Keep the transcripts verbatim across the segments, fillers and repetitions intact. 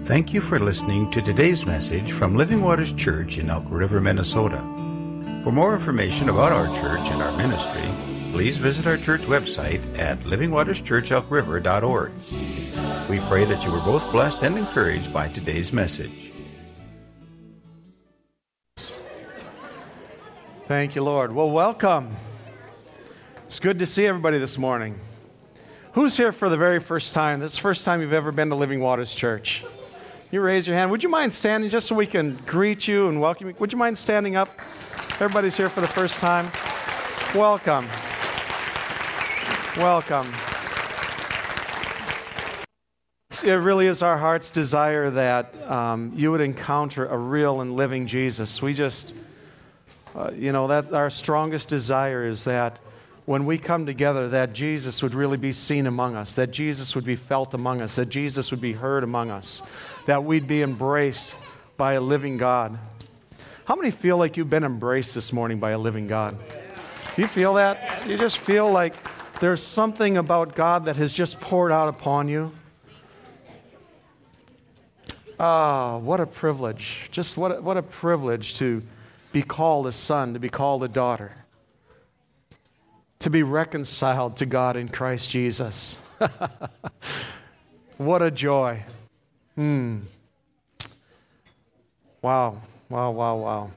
Thank you for listening to today's message from Living Waters Church in Elk River, Minnesota. For more information about our church and our ministry, please visit our church website at living waters church elk river dot org. We pray that you were both blessed and encouraged by today's message. Thank you, Lord. Well, welcome. It's good to see everybody this morning. Who's here for the very first time? This is the first time you've ever been to Living Waters Church. You raise your hand. Would you mind standing just so we can greet you and welcome you? Would you mind standing up? Everybody's here for the first time. Welcome. Welcome. It really is our heart's desire that um, you would encounter a real and living Jesus. We just, uh, you know, that our strongest desire is that when we come together, that Jesus would really be seen among us, that Jesus would be felt among us, that Jesus would be heard among us, that we'd be embraced by a living God. How many feel like you've been embraced this morning by a living God? Do you feel that? You just feel like there's something about God that has just poured out upon you? Ah, what a privilege. Just what a, what a privilege to be called a son, to be called a daughter, to be reconciled to God in Christ Jesus. What a joy. Hmm. Wow, wow, wow, wow.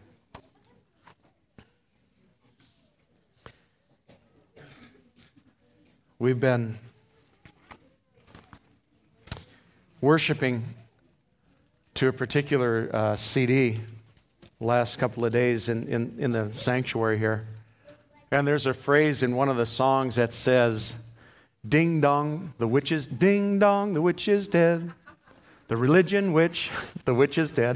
We've been worshiping to a particular uh, C D the last couple of days in, in, in the sanctuary here. And there's a phrase in one of the songs that says, ding dong, the witch is, ding dong, the witch is dead. The religion witch, the witch is dead.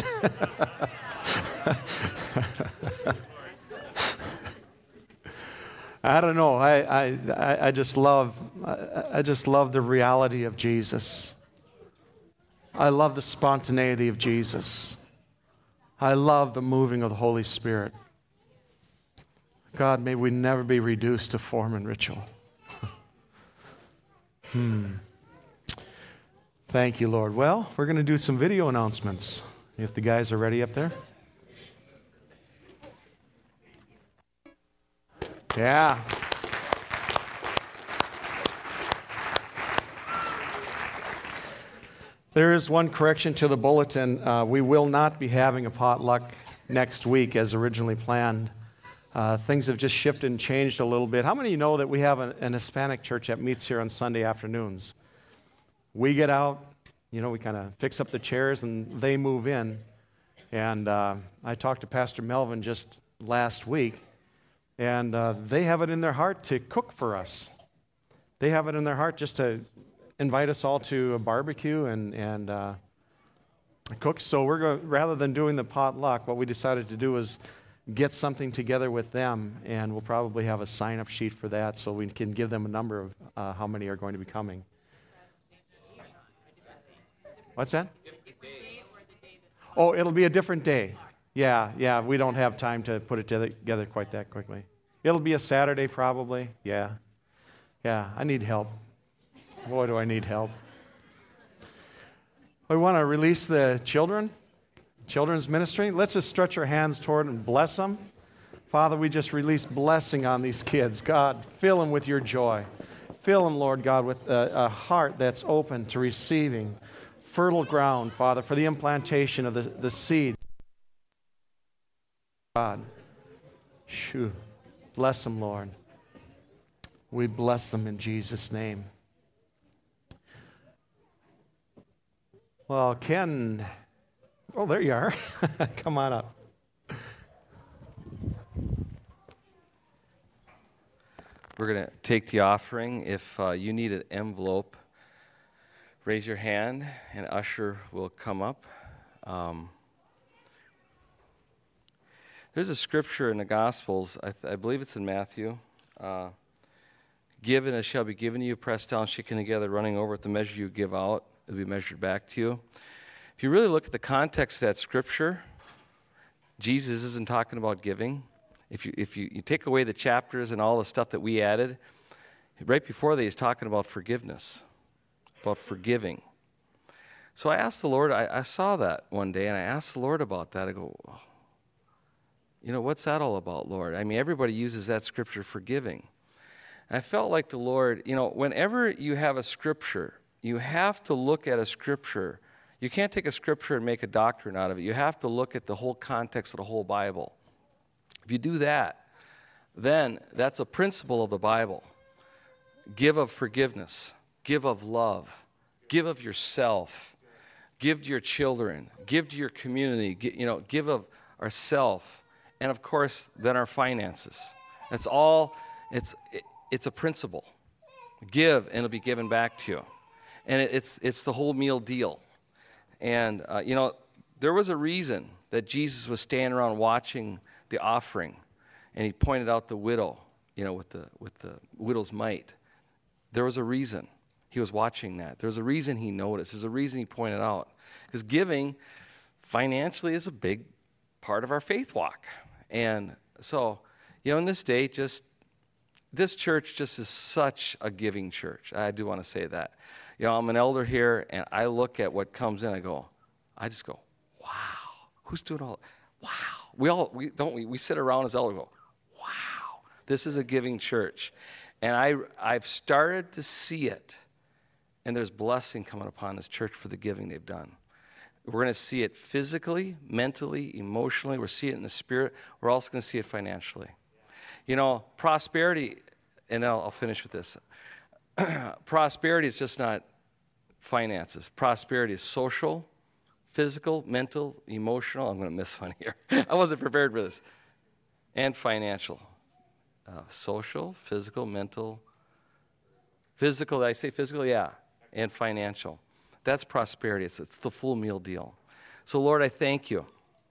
I don't know. I, I I just love I, I just love the reality of Jesus. I love the spontaneity of Jesus. I love the moving of the Holy Spirit. God, may we never be reduced to form and ritual. hmm. Thank you, Lord. Well, we're going to do some video announcements, if the guys are ready up there. Yeah. There is one correction to the bulletin. Uh, we will not be having a potluck next week as originally planned. Uh, things have just shifted and changed a little bit. How many of you know that we have an, an Hispanic church that meets here on Sunday afternoons? We get out, you know, we kind of fix up the chairs and they move in. And uh, I talked to Pastor Melvin just last week, and uh, they have it in their heart to cook for us. They have it in their heart just to invite us all to a barbecue and, and uh, cook. So we're going, rather than doing the potluck, what we decided to do was get something together with them, and we'll probably have a sign-up sheet for that so we can give them a number of uh, how many are going to be coming. What's that? Oh, it'll be a different day. Yeah, yeah, we don't have time to put it together quite that quickly. It'll be a Saturday probably. Yeah. Yeah, I need help. Boy, do I need help. We want to release the children, children's ministry. Let's just stretch our hands toward and bless them. Father, we just release blessing on these kids. God, fill them with your joy. Fill them, Lord God, with a, a heart that's open to receiving fertile ground, Father, for the implantation of the, the seed. God, shoo, bless them, Lord. We bless them in Jesus' name. Well, Ken, oh, there you are. Come on up. We're going to take the offering. If uh, you need an envelope, raise your hand, and usher will come up. Um, there's a scripture in the Gospels, I, th- I believe it's in Matthew. Uh, Give, and it shall be given to you, pressed down, shaken together, running over with the measure you give out, it will be measured back to you. If you really look at the context of that scripture, Jesus isn't talking about giving. If you if you, you take away the chapters and all the stuff that we added, right before that he's talking about forgiveness, about forgiving. So I asked the Lord, I, I saw that one day, and I asked the Lord about that. I go, oh, you know, what's that all about, Lord? I mean, everybody uses that scripture for giving. And I felt like the Lord, you know, whenever you have a scripture, you have to look at a scripture. You can't take a scripture and make a doctrine out of it. You have to look at the whole context of the whole Bible. If you do that, then that's a principle of the Bible. Give of forgiveness. Give of love. Give of yourself. Give to your children. Give to your community. You know, give of ourself. And of course, then our finances. That's all. It's it, it's a principle. Give, and it'll be given back to you. And it, it's it's the whole meal deal. And uh, you know, there was a reason that Jesus was standing around watching the offering, and he pointed out the widow. You know, with the with the widow's mite. There was a reason. He was watching that. There's a reason he noticed. There's a reason he pointed out. Because giving financially is a big part of our faith walk. And so, you know, in this day, just this church just is such a giving church. I do want to say that. You know, I'm an elder here, and I look at what comes in. I go, I just go, wow. Who's doing all? Wow. We all we don't we we sit around as elders and go, wow. This is a giving church, and I I've started to see it. And there's blessing coming upon this church for the giving they've done. We're going to see it physically, mentally, emotionally. We're seeing it in the spirit. We're also going to see it financially. You know, prosperity, and I'll, I'll finish with this. Prosperity is just not finances. Prosperity is social, physical, mental, emotional. I'm going to miss one here. I wasn't prepared for this. And financial. Uh, social, physical, mental. Physical, did I say physical? Yeah. And financial. That's prosperity. It's, it's the full meal deal. So, Lord, I thank you.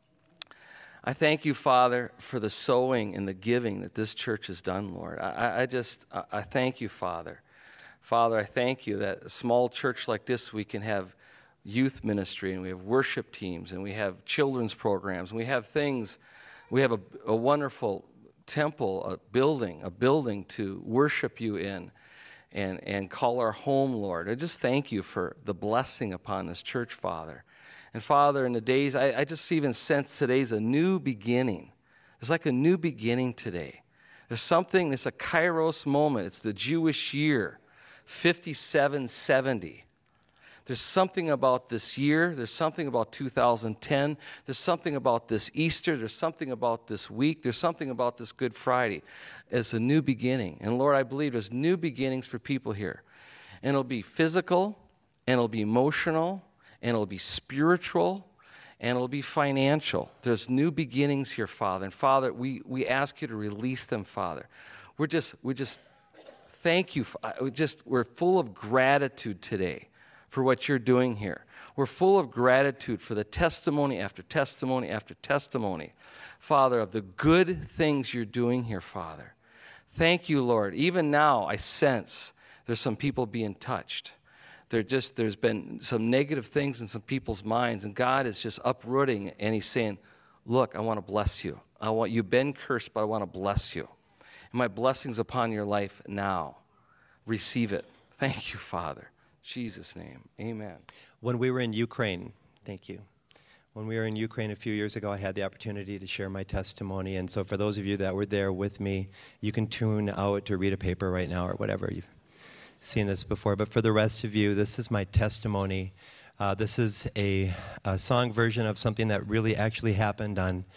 I thank you, Father, for the sowing and the giving that this church has done, Lord. I, I just, I, I thank you, Father. Father, I thank you that a small church like this, we can have youth ministry, and we have worship teams, and we have children's programs, and we have things. We have a, a wonderful temple, a building, a building to worship you in. And, and call our home, Lord. I just thank you for the blessing upon this church, Father. And Father, in the days, I, I just even sense today's a new beginning. It's like a new beginning today. There's something, it's a kairos moment. It's the Jewish year, fifty-seven seventy. There's something about this year. There's something about two thousand ten. There's something about this Easter. There's something about this week. There's something about this Good Friday. It's a new beginning. And Lord, I believe there's new beginnings for people here. And it'll be physical, and it'll be emotional, and it'll be spiritual, and it'll be financial. There's new beginnings here, Father. And Father, we, we ask you to release them, Father. We're just, we just thank you. We just, we're full of gratitude today for what you're doing here. We're full of gratitude for the testimony after testimony after testimony, Father, of the good things you're doing here, Father. Thank you, Lord. Even now, I sense there's some people being touched. They're just, there's been some negative things in some people's minds, and God is just uprooting, and he's saying, look, I want to bless you. I want, you've been cursed, but I want to bless you. And my blessing's upon your life now. Receive it. Thank you, Father. Jesus' name, amen. When we were in Ukraine, thank you. When we were in Ukraine a few years ago, I had the opportunity to share my testimony. And so for those of you that were there with me, you can tune out to read a paper right now or whatever. You've seen this before. But for the rest of you, this is my testimony. Uh, this is a, a song version of something that really actually happened on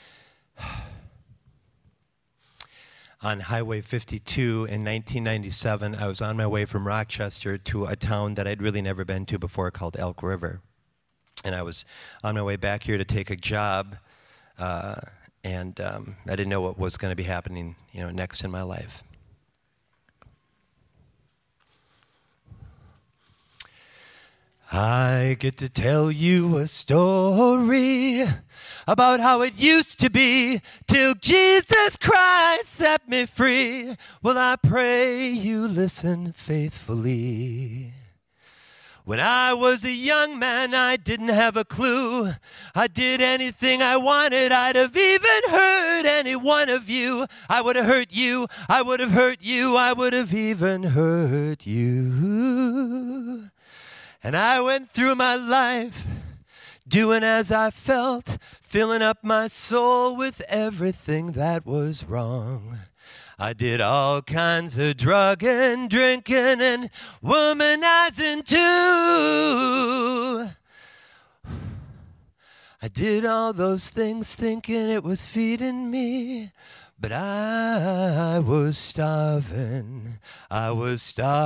on Highway fifty-two in nineteen ninety-seven. I was on my way from Rochester to a town that I'd really never been to before called Elk River. And I was on my way back here to take a job, uh, and um, I didn't know what was going to be happening, you know, next in my life. I get to tell you a story about how it used to be till Jesus Christ set me free. Well, I pray you listen faithfully. When I was a young man, I didn't have a clue. I did anything I wanted. I'd have even hurt any one of you. I would have hurt you. I would have hurt you. I would have even hurt you. And I went through my life doing as I felt, filling up my soul with everything that was wrong. I did all kinds of drugging, drinking, and womanizing too. I did all those things thinking it was feeding me, but I was starving. I was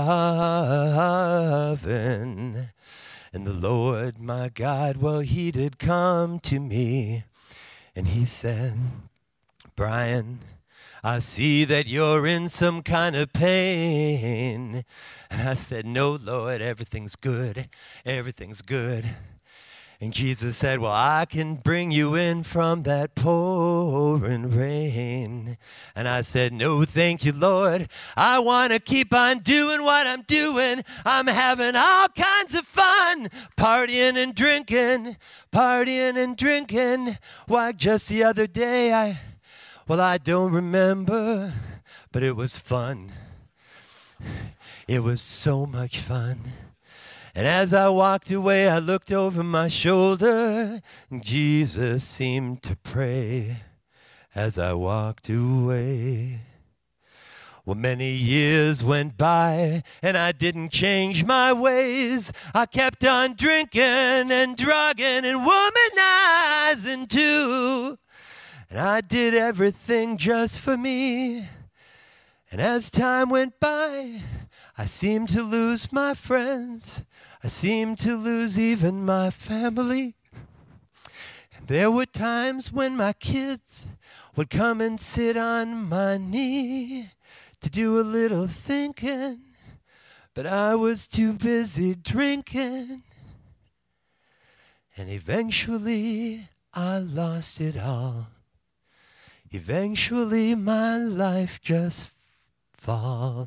starving. And the Lord, my God, well, he did come to me, and he said, Brian, I see that you're in some kind of pain. And I said, no, Lord, everything's good. Everything's good. And Jesus said, well, I can bring you in from that pouring rain. And I said, no, thank you, Lord. I want to keep on doing what I'm doing. I'm having all kinds of fun, partying and drinking, partying and drinking. Why, just the other day, I, well, I don't remember, but it was fun. It was so much fun. And as I walked away, I looked over my shoulder, and Jesus seemed to pray as I walked away. Well, many years went by, and I didn't change my ways. I kept on drinking and drugging and womanizing too. And I did everything just for me. And as time went by, I seemed to lose my friends. I seemed to lose even my family. And there were times when my kids would come and sit on my knee to do a little thinking, but I was too busy drinking. And eventually I lost it all. Eventually my life just fall.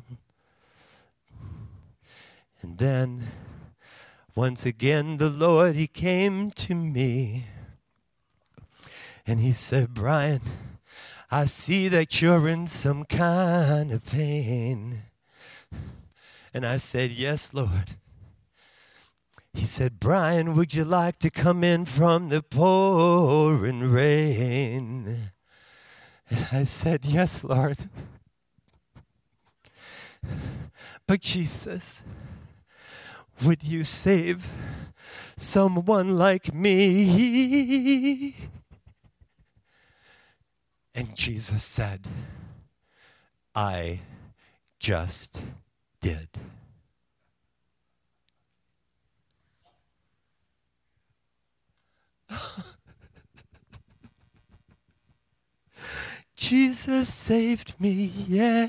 And then once again the Lord, he came to me and he said, Brian, I see that you're in some kind of pain. And I said, yes, Lord. He said, Brian, would you like to come in from the pouring rain? And I said, yes, Lord. But Jesus, would you save someone like me? And Jesus said, I just did. Jesus saved me, yeah.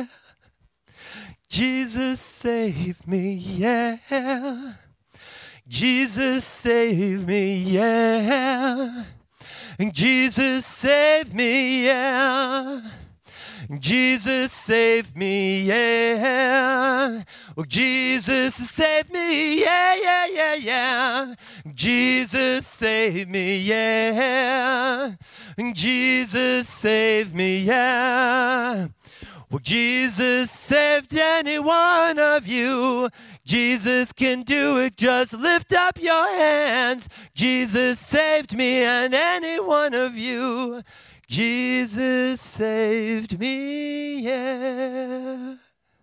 Jesus saved me, yeah. Jesus saved me, yeah. Jesus saved me, yeah. Jesus saved me, yeah. Well, Jesus saved me, yeah, yeah, yeah, yeah. Jesus saved me, yeah. Jesus saved me, yeah. Well, Jesus saved any one of you. Jesus can do it. Just lift up your hands. Jesus saved me and any one of you. Jesus saved me, yeah.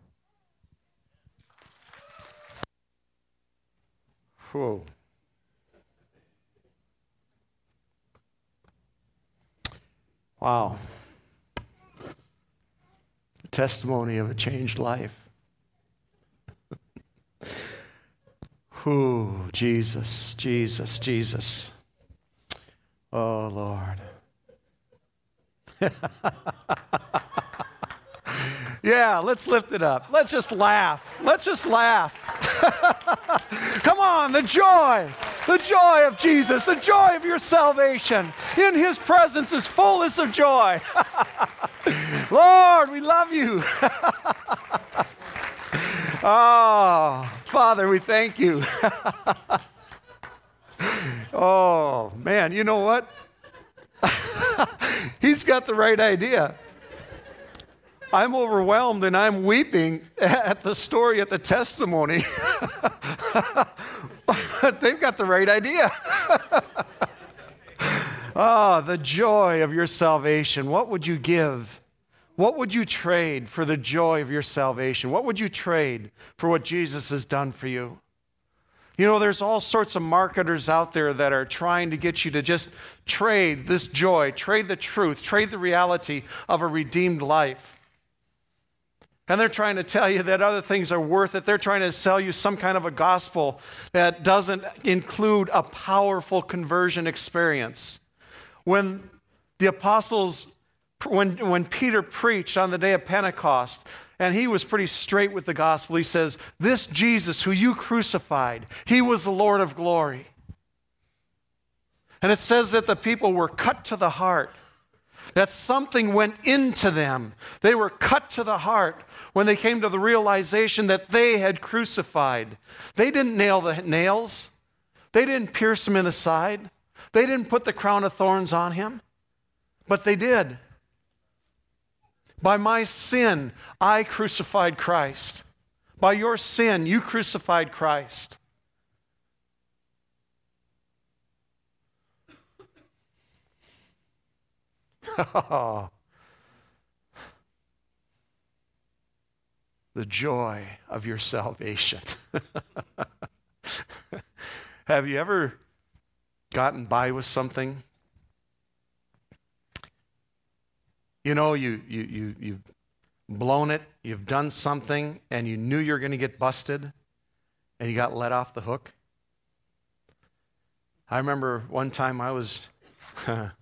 Whoa. Wow. The testimony of a changed life. Whew, Jesus, Jesus, Jesus. Oh, Lord. Yeah, let's lift it up. Let's just laugh. Let's just laugh. Come on, the joy, the joy of Jesus, the joy of your salvation. In his presence is fullness of joy. Lord, we love you. Oh, Father, we thank you. Oh, man, you know what? He's got the right idea. I'm overwhelmed and I'm weeping at the story, at the testimony They've got the right idea. Oh, the joy of your salvation. What would you give? What would you trade for the joy of your salvation? What would you trade for what Jesus has done for you? You know, there's all sorts of marketers out there that are trying to get you to just trade this joy, trade the truth, trade the reality of a redeemed life. And they're trying to tell you that other things are worth it. They're trying to sell you some kind of a gospel that doesn't include a powerful conversion experience. When the apostles, when, when Peter preached on the day of Pentecost, and he was pretty straight with the gospel, he says, this Jesus who you crucified, he was the Lord of glory. And it says that the people were cut to the heart, that something went into them. They were cut to the heart when they came to the realization that they had crucified. They didn't nail the nails. They didn't pierce him in the side. They didn't put the crown of thorns on him, but they did. By my sin, I crucified Christ. By your sin, you crucified Christ. Oh, the joy of your salvation. Have you ever gotten by with something? You know, you, you, you, you've blown it, you've done something, and you knew you were going to get busted, and you got let off the hook. I remember one time I was, I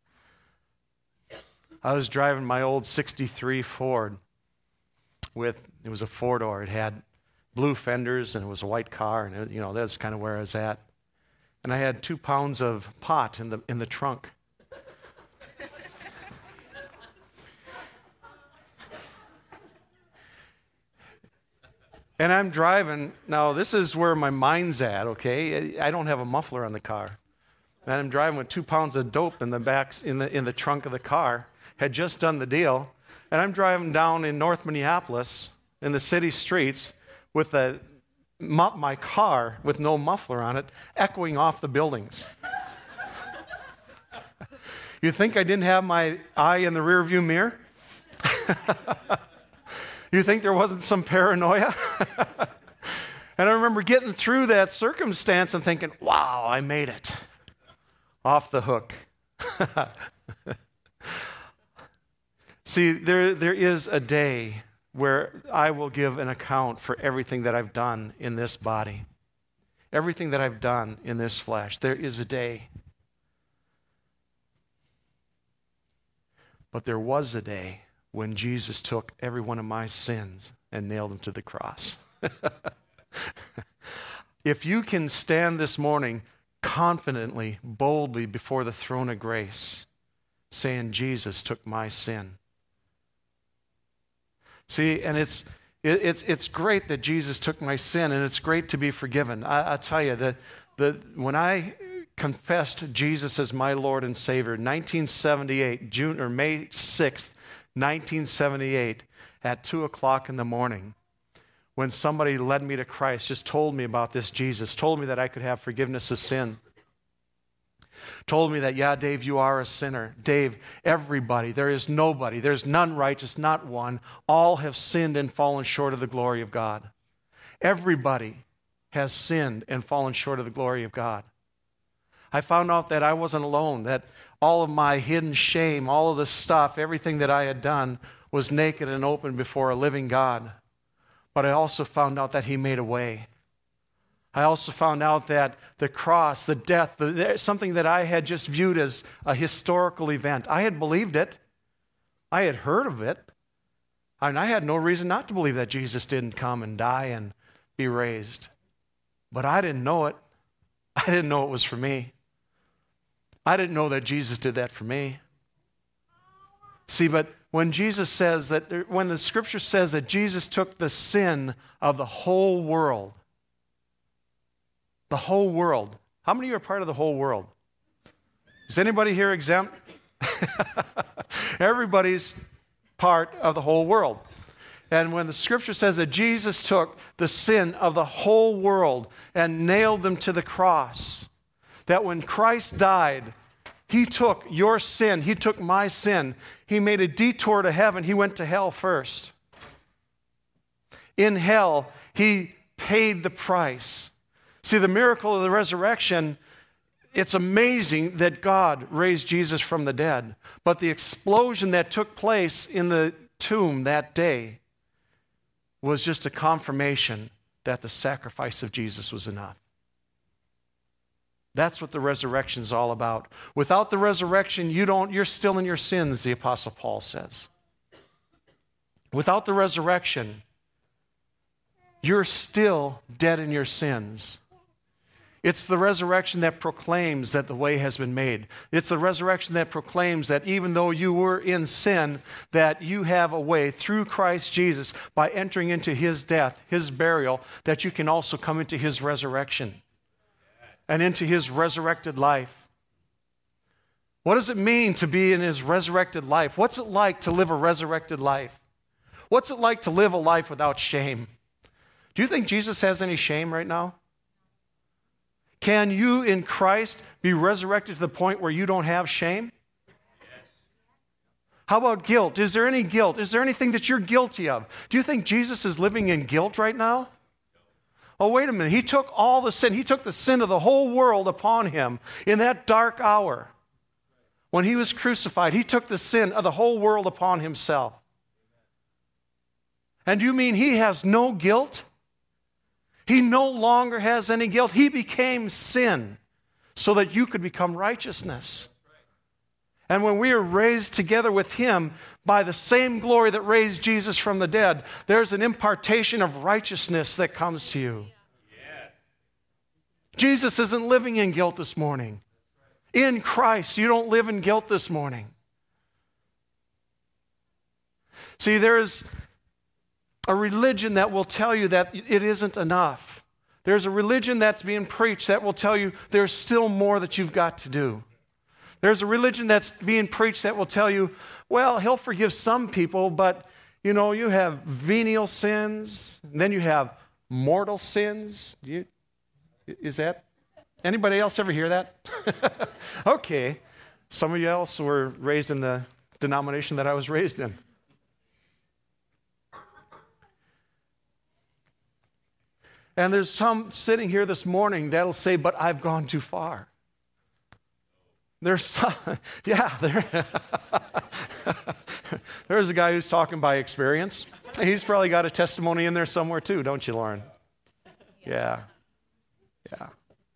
was driving my old sixty-three Ford with, it was a four-door, it had blue fenders, and it was a white car, and it, you know, that's kind of where I was at. And I had two pounds of pot in the in the trunk. And I'm driving. Now, this is where my mind's at, okay? I don't have a muffler on the car. And I'm driving with two pounds of dope in the back, in the, in the trunk of the car. Had just done the deal. And I'm driving down in North Minneapolis in the city streets with a, my car with no muffler on it, echoing off the buildings. You think I didn't have my eye in the rearview mirror? You think there wasn't some paranoia? And I remember getting through that circumstance and thinking, wow, I made it. Off the hook. See, there, there is a day where I will give an account for everything that I've done in this body. Everything that I've done in this flesh. There is a day. But there was a day when Jesus took every one of my sins and nailed them to the cross. If you can stand this morning confidently, boldly before the throne of grace, saying, Jesus took my sin. See, and it's it, it's it's great that Jesus took my sin, and it's great to be forgiven. I, I tell you, that the, when I confessed Jesus as my Lord and Savior, nineteen seventy-eight, June or May sixth, nineteen seventy-eight, at two o'clock in the morning, when somebody led me to Christ, just told me about this Jesus, told me that I could have forgiveness of sin, told me that, yeah, Dave, you are a sinner. Dave, everybody, there is nobody, there's none righteous, not one. All have sinned and fallen short of the glory of God. Everybody has sinned and fallen short of the glory of God. I found out that I wasn't alone, that all of my hidden shame, all of the stuff, everything that I had done was naked and open before a living God. But I also found out that He made a way. I also found out that the cross, the death, the, something that I had just viewed as a historical event, I had believed it. I had heard of it. I mean, I had no reason not to believe that Jesus didn't come and die and be raised. But I didn't know it. I didn't know it was for me. I didn't know that Jesus did that for me. See, but when Jesus says that, when the scripture says that Jesus took the sin of the whole world, the whole world. How many of you are part of the whole world? Is anybody here exempt? Everybody's part of the whole world. And when the scripture says that Jesus took the sin of the whole world and nailed them to the cross, that when Christ died, he took your sin, he took my sin, he made a detour to heaven, he went to hell first. In hell, he paid the price. See, the miracle of the resurrection, it's amazing that God raised Jesus from the dead. But the explosion that took place in the tomb that day was just a confirmation that the sacrifice of Jesus was enough. That's what the resurrection is all about. Without the resurrection, you don't, you're still in your sins, the Apostle Paul says. Without the resurrection, you're still dead in your sins. It's the resurrection that proclaims that the way has been made. It's the resurrection that proclaims that even though you were in sin, that you have a way through Christ Jesus by entering into his death, his burial, that you can also come into his resurrection and into his resurrected life. What does it mean to be in his resurrected life? What's it like to live a resurrected life? What's it like to live a life without shame? Do you think Jesus has any shame right now? Can you in Christ be resurrected to the point where you don't have shame? How about guilt? Is there any guilt? Is there anything that you're guilty of? Do you think Jesus is living in guilt right now? Oh, wait a minute. He took all the sin. He took the sin of the whole world upon him in that dark hour. When he was crucified, he took the sin of the whole world upon himself. And you mean he has no guilt? He no longer has any guilt. He became sin so that you could become righteousness. And when we are raised together with him by the same glory that raised Jesus from the dead, there's an impartation of righteousness that comes to you. Yes. Jesus isn't living in guilt this morning. In Christ, you don't live in guilt this morning. See, there's a religion that will tell you that it isn't enough. There's a religion that's being preached that will tell you there's still more that you've got to do. There's a religion that's being preached that will tell you, well, he'll forgive some people, but, you know, you have venial sins, and then you have mortal sins. Do you, is that, anybody else ever hear that? Okay. Some of you else were raised in the denomination that I was raised in. And there's some sitting here this morning that'll say, but I've gone too far. There's some, yeah, there, there's a guy who's talking by experience. He's probably got a testimony in there somewhere too, don't you, Lauren? Yeah, yeah.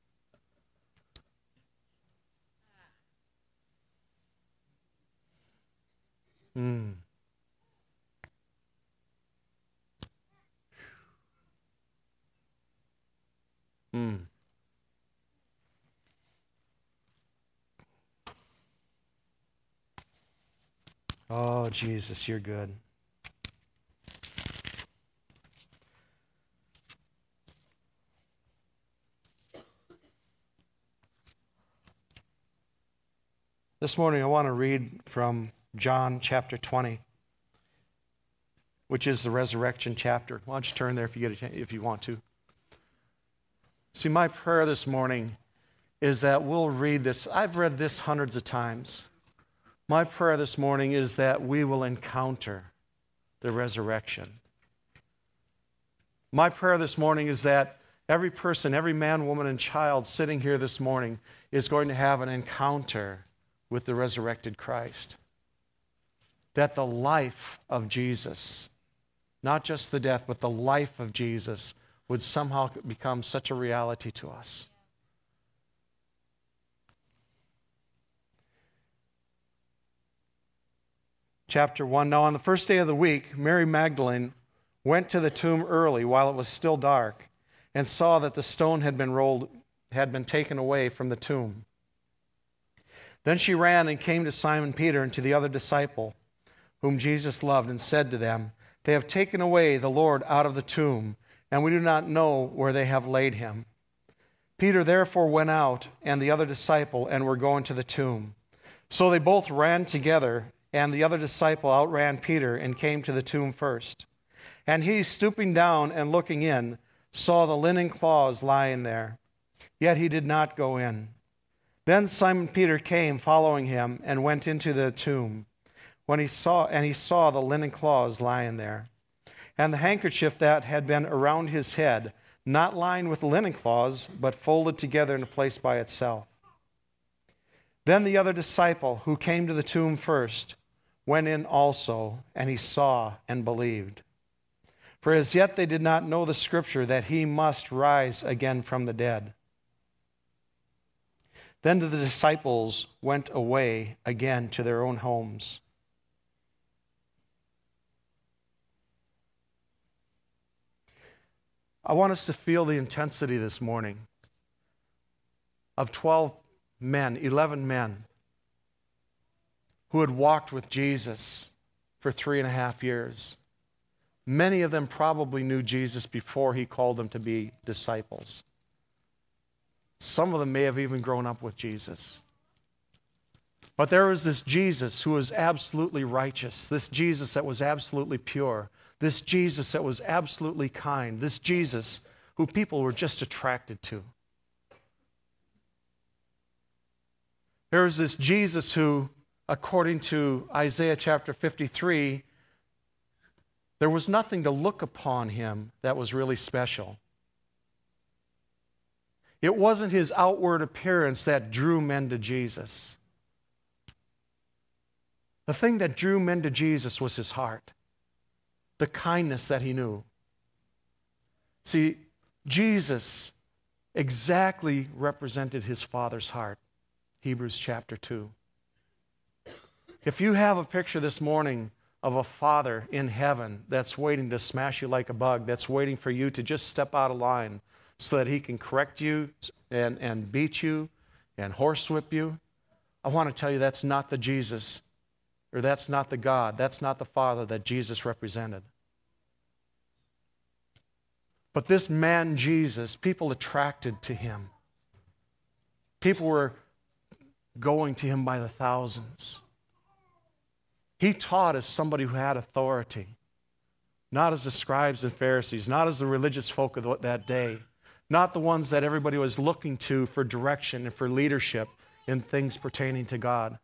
Hmm. Hmm. Oh, Jesus, you're good. This morning I want to read from John chapter twenty, which is the resurrection chapter. Why don't you turn there if you get a chance, if you want to. See, my prayer this morning is that we'll read this. I've read this hundreds of times. My prayer this morning is that we will encounter the resurrection. My prayer this morning is that every person, every man, woman, and child sitting here this morning is going to have an encounter with the resurrected Christ. That the life of Jesus, not just the death, but the life of Jesus, would somehow become such a reality to us. Chapter one, now on the first day of the week, Mary Magdalene went to the tomb early while it was still dark and saw that the stone had been rolled, had been taken away from the tomb. Then she ran and came to Simon Peter and to the other disciple whom Jesus loved and said to them, "They have taken away the Lord out of the tomb, and we do not know where they have laid him." Peter therefore went out and the other disciple and were going to the tomb. So they both ran together, and the other disciple outran Peter and came to the tomb first. And he, stooping down and looking in, saw the linen cloths lying there. Yet he did not go in. Then Simon Peter came, following him, and went into the tomb. When he saw, and he saw the linen cloths lying there, and the handkerchief that had been around his head, not lined with linen cloths, but folded together in a place by itself. Then the other disciple, who came to the tomb first, went in also, and he saw and believed. For as yet they did not know the scripture that he must rise again from the dead. Then the disciples went away again to their own homes. I want us to feel the intensity this morning of twelve men, eleven men, who had walked with Jesus for three and a half years. Many of them probably knew Jesus before he called them to be disciples. Some of them may have even grown up with Jesus. But there was this Jesus who was absolutely righteous, this Jesus that was absolutely pure, this Jesus that was absolutely kind, this Jesus who people were just attracted to. There was this Jesus who, according to Isaiah chapter fifty-three, there was nothing to look upon him that was really special. It wasn't his outward appearance that drew men to Jesus. The thing that drew men to Jesus was his heart, the kindness that he knew. See, Jesus exactly represented his Father's heart, Hebrews chapter two. If you have a picture this morning of a Father in heaven that's waiting to smash you like a bug, that's waiting for you to just step out of line so that he can correct you and, and beat you and horsewhip you, I want to tell you that's not the Jesus, or that's not the God, that's not the Father that Jesus represented. But this man Jesus, people attracted to him. People were going to him by the thousands. He taught as somebody who had authority, not as the scribes and Pharisees, not as the religious folk of that day, not the ones that everybody was looking to for direction and for leadership in things pertaining to God.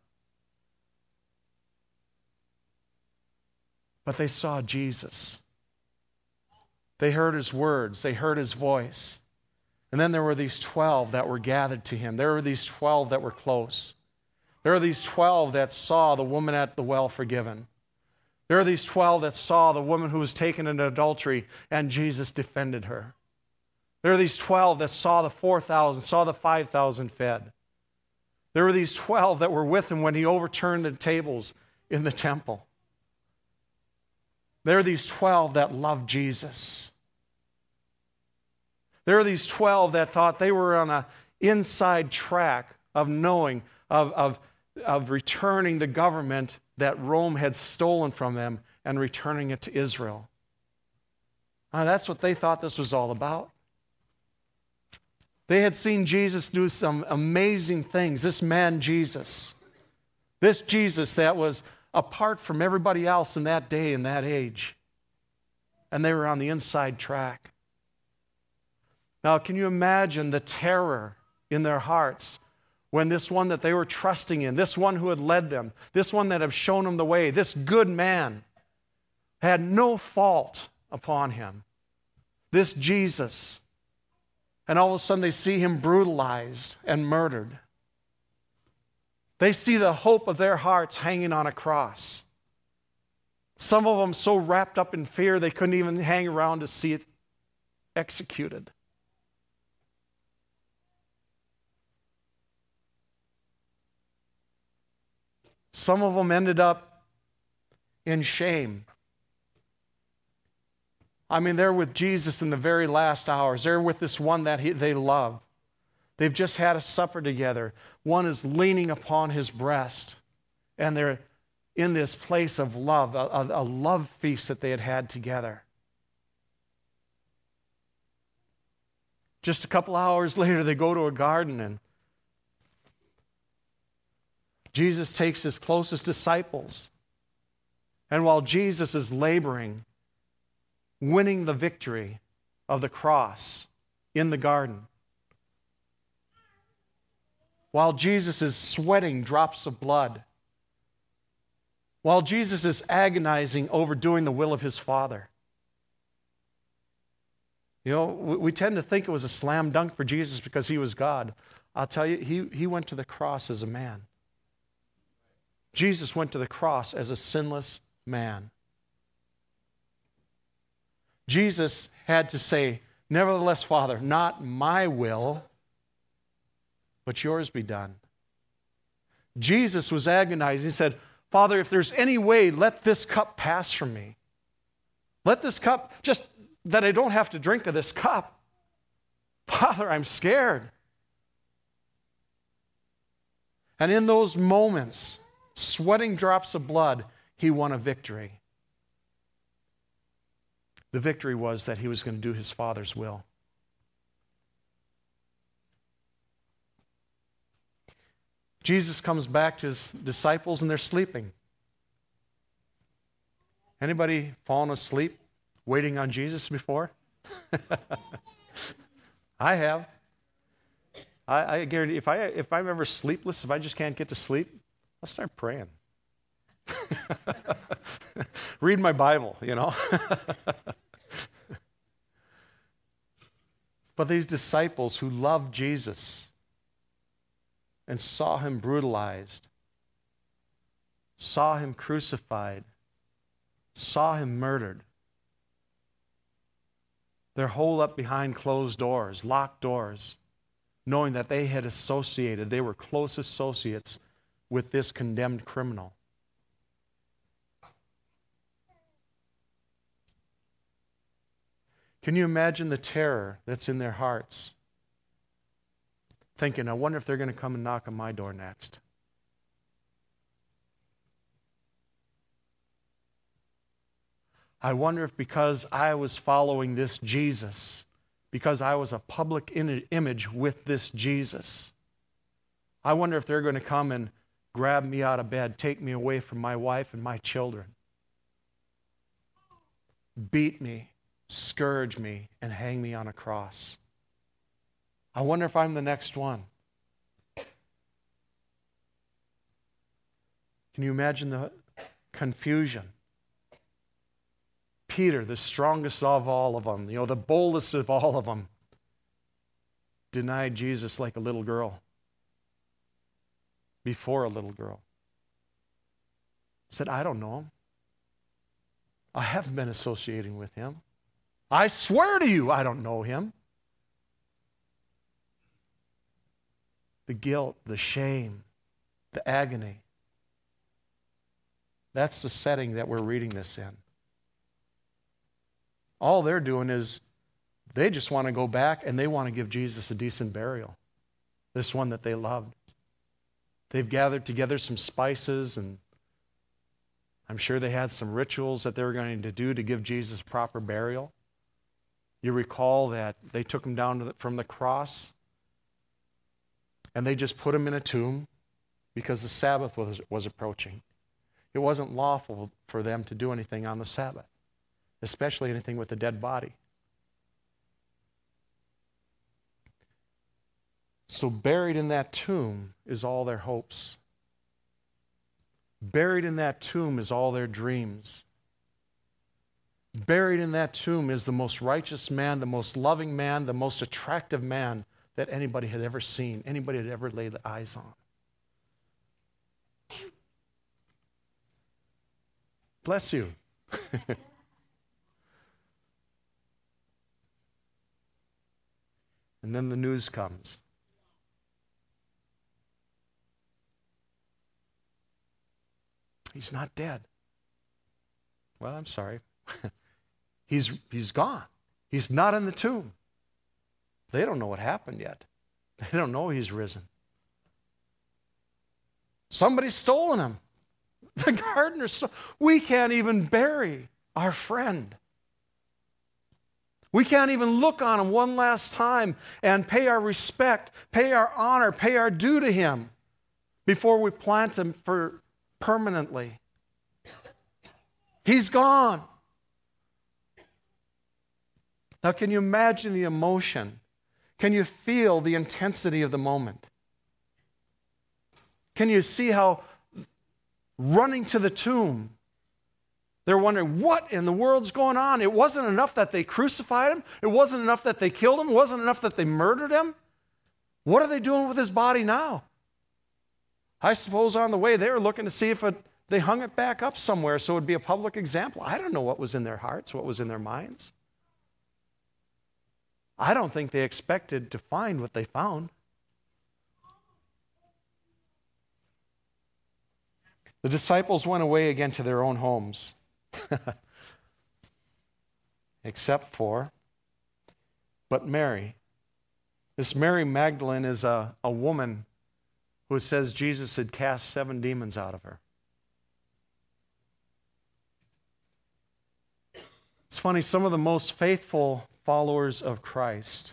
But they saw Jesus. They heard his words. They heard his voice. And then there were these twelve that were gathered to him. There were these twelve that were close. There are these twelve that saw the woman at the well forgiven. There are these twelve that saw the woman who was taken in adultery and Jesus defended her. There are these twelve that saw the four thousand, saw the five thousand fed. There were these twelve that were with him when he overturned the tables in the temple. There are these twelve that loved Jesus. There are these twelve that thought they were on an inside track of knowing, of, of, of returning the government that Rome had stolen from them and returning it to Israel. Now, that's what they thought this was all about. They had seen Jesus do some amazing things. This man Jesus. This Jesus that was apart from everybody else in that day and that age. And they were on the inside track. Now, can you imagine the terror in their hearts when this one that they were trusting in, this one who had led them, this one that had shown them the way, this good man had no fault upon him, this Jesus, and all of a sudden they see him brutalized and murdered. They see the hope of their hearts hanging on a cross. Some of them so wrapped up in fear they couldn't even hang around to see it executed. Some of them ended up in shame. I mean, they're with Jesus in the very last hours. They're with this one that he, they love. They've just had a supper together. One is leaning upon his breast, and they're in this place of love, a, a, a love feast that they had had together. Just a couple hours later, they go to a garden, and Jesus takes his closest disciples. And while Jesus is laboring winning the victory of the cross in the garden. While Jesus is sweating drops of blood. While Jesus is agonizing over doing the will of his Father. You know, we tend to think it was a slam dunk for Jesus because he was God. I'll tell you, he, he went to the cross as a man. Jesus went to the cross as a sinless man. Jesus had to say, nevertheless, Father, not my will, but yours be done. Jesus was agonizing. He said, Father, if there's any way, let this cup pass from me. Let this cup, just that I don't have to drink of this cup. Father, I'm scared. And in those moments, sweating drops of blood, he won a victory. The victory was that he was going to do his Father's will. Jesus comes back to his disciples and they're sleeping. Anybody fallen asleep waiting on Jesus before? I have. I, I guarantee if I if I'm ever sleepless, if I just can't get to sleep, I'll start praying. Read my Bible, you know. But these disciples who loved Jesus and saw him brutalized, saw him crucified, saw him murdered, they're holed up behind closed doors, locked doors, knowing that they had associated, they were close associates with this condemned criminal. Can you imagine the terror that's in their hearts? Thinking, I wonder if they're going to come and knock on my door next. I wonder if because I was following this Jesus, because I was a public in- image with this Jesus, I wonder if they're going to come and grab me out of bed, take me away from my wife and my children, beat me, scourge me, and hang me on a cross. I wonder if I'm the next one. Can you imagine the confusion? Peter, the strongest of all of them, you know, the boldest of all of them, denied Jesus like a little girl. Before a little girl. Said, I don't know him. I haven't been associating with him. I swear to you, I don't know him. The guilt, the shame, the agony. That's the setting that we're reading this in. All they're doing is they just want to go back and they want to give Jesus a decent burial. This one that they loved. They've gathered together some spices, and I'm sure they had some rituals that they were going to do to give Jesus proper burial. You recall that they took him down to the, from the cross, and they just put him in a tomb because the Sabbath was, was approaching. It wasn't lawful for them to do anything on the Sabbath, especially anything with a dead body. So buried in that tomb is all their hopes. Buried in that tomb is all their dreams. Buried in that tomb is the most righteous man, the most loving man, the most attractive man that anybody had ever seen, anybody had ever laid eyes on. Bless you. And then the news comes. He's not dead. Well, I'm sorry. he's, he's gone. He's not in the tomb. They don't know what happened yet. They don't know he's risen. Somebody's stolen him. The gardener stole. We can't even bury our friend. We can't even look on him one last time and pay our respect, pay our honor, pay our due to him before we plant him for permanently. He's gone. Now, can you imagine the emotion? Can you feel the intensity of the moment? Can you see how running to the tomb, they're wondering, what in the world's going on? It wasn't enough that they crucified him. It wasn't enough that they killed him. It wasn't enough that they murdered him. What are they doing with his body now? I suppose on the way they were looking to see if it, they hung it back up somewhere so it would be a public example. I don't know what was in their hearts, what was in their minds. I don't think they expected to find what they found. The disciples went away again to their own homes, except for, but Mary. This Mary Magdalene is a, a woman who says Jesus had cast seven demons out of her. It's funny, some of the most faithful followers of Christ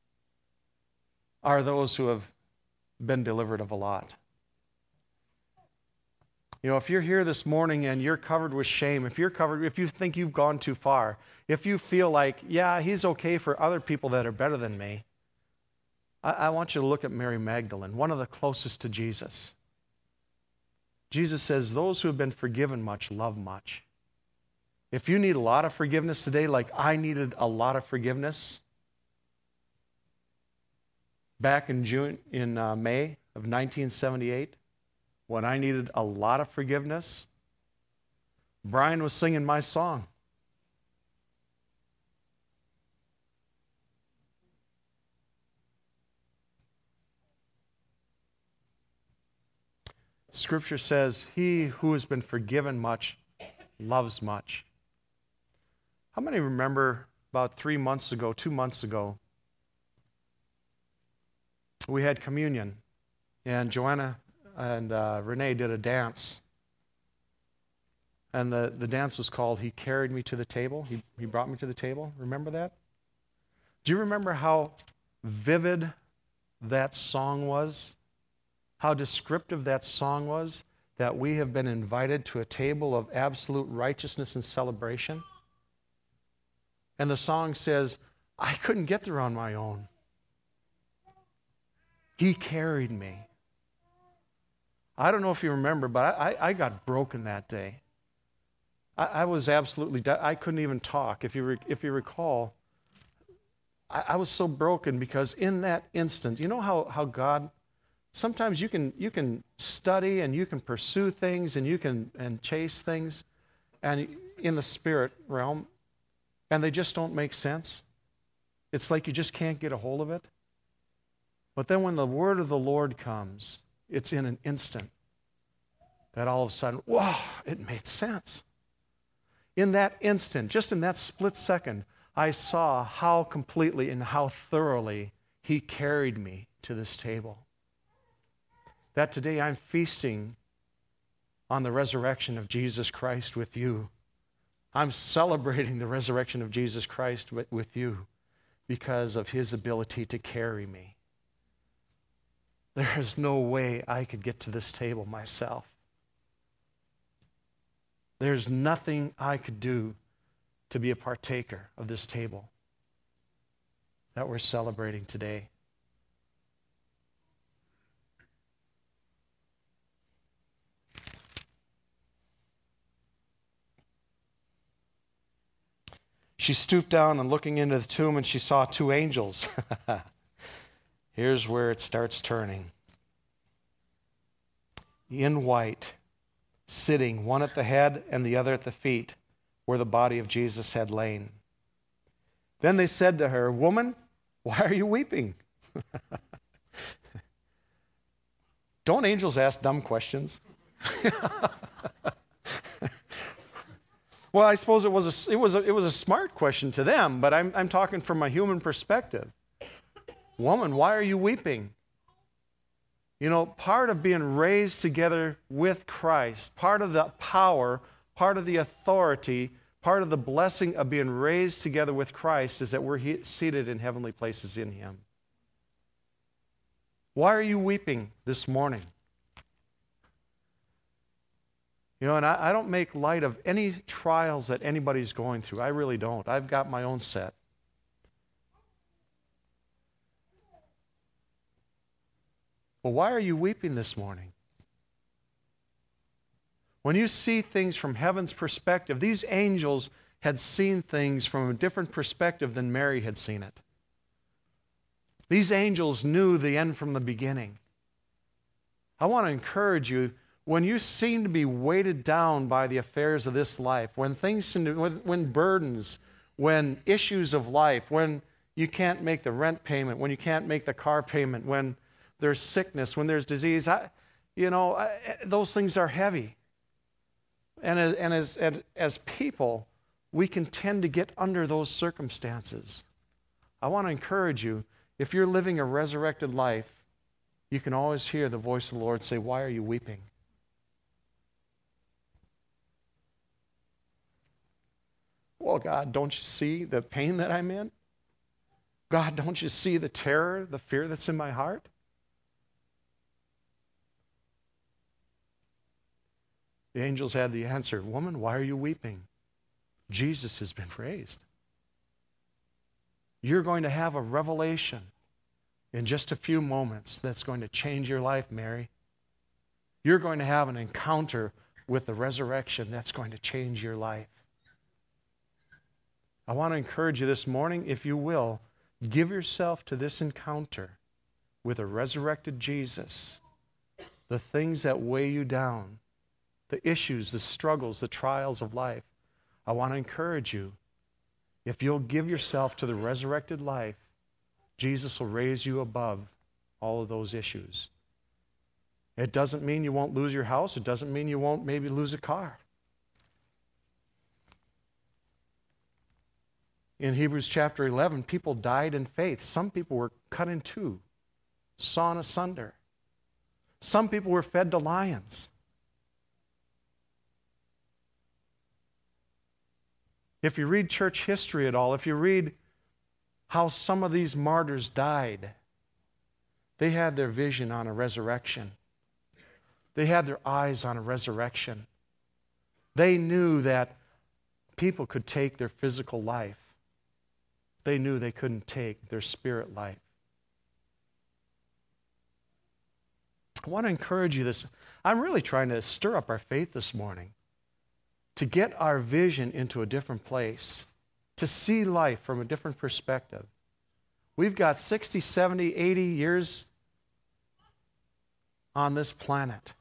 are those who have been delivered of a lot. You know, if you're here this morning and you're covered with shame, if you're covered, if you think you've gone too far, if you feel like, yeah, he's okay for other people that are better than me, I, I want you to look at Mary Magdalene, one of the closest to Jesus. Jesus says, those who have been forgiven much love much. If you need a lot of forgiveness today, like I needed a lot of forgiveness, back in June, in uh, May of nineteen seventy-eight, when I needed a lot of forgiveness, Brian was singing my song. Scripture says, he who has been forgiven much loves much. How many remember about three months ago, two months ago, we had communion, and Joanna and uh, Renee did a dance. And the, the dance was called He Carried Me to the Table. He, he brought me to the table. Remember that? Do you remember how vivid that song was? How descriptive that song was? That we have been invited to a table of absolute righteousness and celebration? And the song says, I couldn't get there on my own. He carried me. I don't know if you remember, but I, I got broken that day. I, I was absolutely, de- I couldn't even talk. If you, re- if you recall, I, I was so broken because in that instant, you know how, how God, sometimes you can, you can study and you can pursue things and you can and chase things and in the spirit realm, and they just don't make sense. It's like you just can't get a hold of it. But then when the word of the Lord comes, it's in an instant that all of a sudden, wow, it made sense. In that instant, just in that split second, I saw how completely and how thoroughly he carried me to this table. That today I'm feasting on the resurrection of Jesus Christ with you. I'm celebrating the resurrection of Jesus Christ with, with you because of his ability to carry me. There is no way I could get to this table myself. There's nothing I could do to be a partaker of this table that we're celebrating today. She stooped down and looking into the tomb, and she saw two angels. Here's where it starts turning. In white, sitting, one at the head and the other at the feet, where the body of Jesus had lain. Then they said to her, "Woman, why are you weeping?" Don't angels ask dumb questions? Well, I suppose it was a, it was a, it was a smart question to them, but I'm, I'm talking from a human perspective. Woman, why are you weeping? You know, part of being raised together with Christ, part of the power, part of the authority, part of the blessing of being raised together with Christ is that we're he- seated in heavenly places in him. Why are you weeping this morning? You know, and I, I don't make light of any trials that anybody's going through. I really don't. I've got my own set. Well, why are you weeping this morning? When you see things from heaven's perspective, these angels had seen things from a different perspective than Mary had seen it. These angels knew the end from the beginning. I want to encourage you, when you seem to be weighted down by the affairs of this life, when things, seem to, when, when burdens, when issues of life, when you can't make the rent payment, when you can't make the car payment, when there's sickness, when there's disease, I, you know, I, those things are heavy. And, as, and as, as, as people, we can tend to get under those circumstances. I want to encourage you, if you're living a resurrected life, you can always hear the voice of the Lord say, why are you weeping? Well, God, don't you see the pain that I'm in? God, don't you see the terror, the fear that's in my heart? The angels had the answer, woman, why are you weeping? Jesus has been raised. You're going to have a revelation in just a few moments that's going to change your life, Mary. You're going to have an encounter with the resurrection that's going to change your life. I want to encourage you this morning, if you will, give yourself to this encounter with a resurrected Jesus. The things that weigh you down, the issues, the struggles, the trials of life. I want to encourage you, if you'll give yourself to the resurrected life, Jesus will raise you above all of those issues. It doesn't mean you won't lose your house. It doesn't mean you won't maybe lose a car. In Hebrews chapter eleven, people died in faith. Some people were cut in two, sawn asunder. Some people were fed to lions. If you read church history at all, if you read how some of these martyrs died, they had their vision on a resurrection. They had their eyes on a resurrection. They knew that people could take their physical life. They knew they couldn't take their spirit life. I want to encourage you this. I'm really trying to stir up our faith this morning, to get our vision into a different place, to see life from a different perspective. We've got sixty, seventy, eighty years on this planet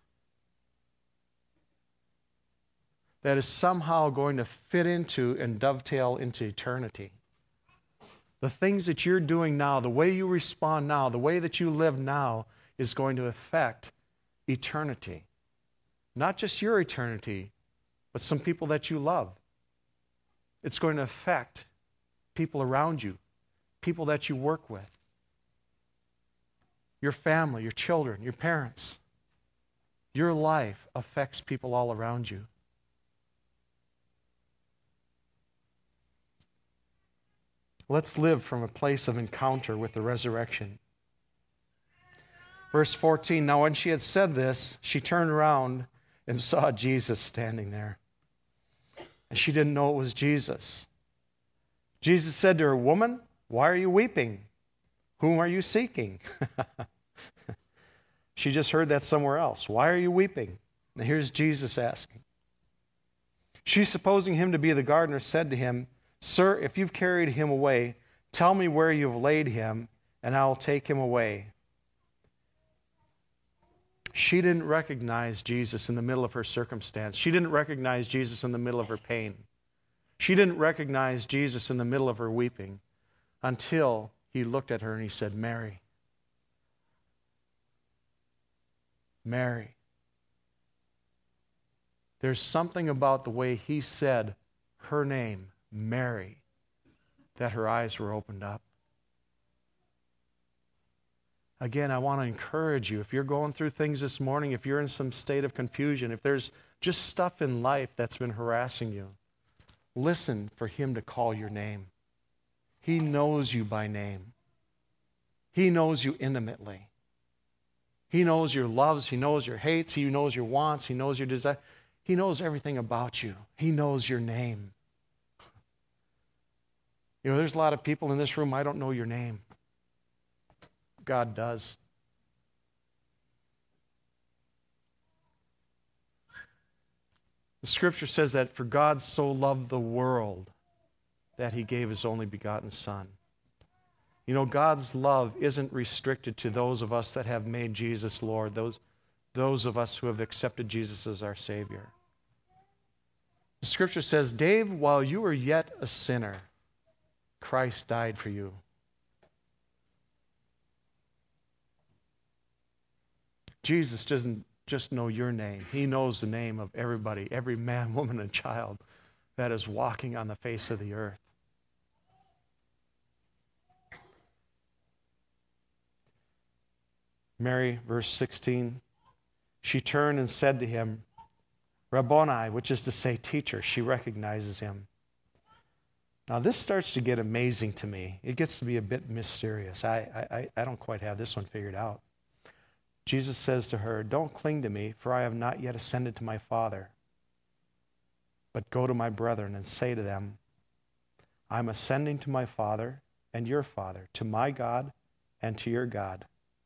that is somehow going to fit into and dovetail into eternity. The things that you're doing now, the way you respond now, the way that you live now is going to affect eternity. Not just your eternity, but some people that you love. It's going to affect people around you, people that you work with, your family, your children, your parents. Your life affects people all around you. Let's live from a place of encounter with the resurrection. Verse fourteen, now when she had said this, she turned around and saw Jesus standing there. And she didn't know it was Jesus. Jesus said to her, woman, why are you weeping? Whom are you seeking? She just heard that somewhere else. Why are you weeping? And here's Jesus asking. She, supposing him to be the gardener, said to him, sir, if you've carried him away, tell me where you've laid him, and I will take him away. She didn't recognize Jesus in the middle of her circumstance. She didn't recognize Jesus in the middle of her pain. She didn't recognize Jesus in the middle of her weeping until he looked at her and he said, Mary. Mary. There's something about the way he said her name, Mary, that her eyes were opened up. Again, I want to encourage you, if you're going through things this morning, if you're in some state of confusion, if there's just stuff in life that's been harassing you, listen for him to call your name. He knows you by name. He knows you intimately. He knows your loves. He knows your hates. He knows your wants. He knows your desires. He knows everything about you. He knows your name. You know, there's a lot of people in this room, I don't know your name. God does. The scripture says that for God so loved the world that he gave his only begotten Son. You know, God's love isn't restricted to those of us that have made Jesus Lord, those, those of us who have accepted Jesus as our Savior. The scripture says, Dave, while you were yet a sinner, Christ died for you. Jesus doesn't just know your name. He knows the name of everybody, every man, woman, and child that is walking on the face of the earth. Mary, verse sixteen, she turned and said to him, Rabboni, which is to say teacher. She recognizes him. Now this starts to get amazing to me. It gets to be a bit mysterious. I, I, I don't quite have this one figured out. Jesus says to her, don't cling to me, for I have not yet ascended to my Father. But go to my brethren and say to them, I'm ascending to my Father and your Father, to my God and to your God.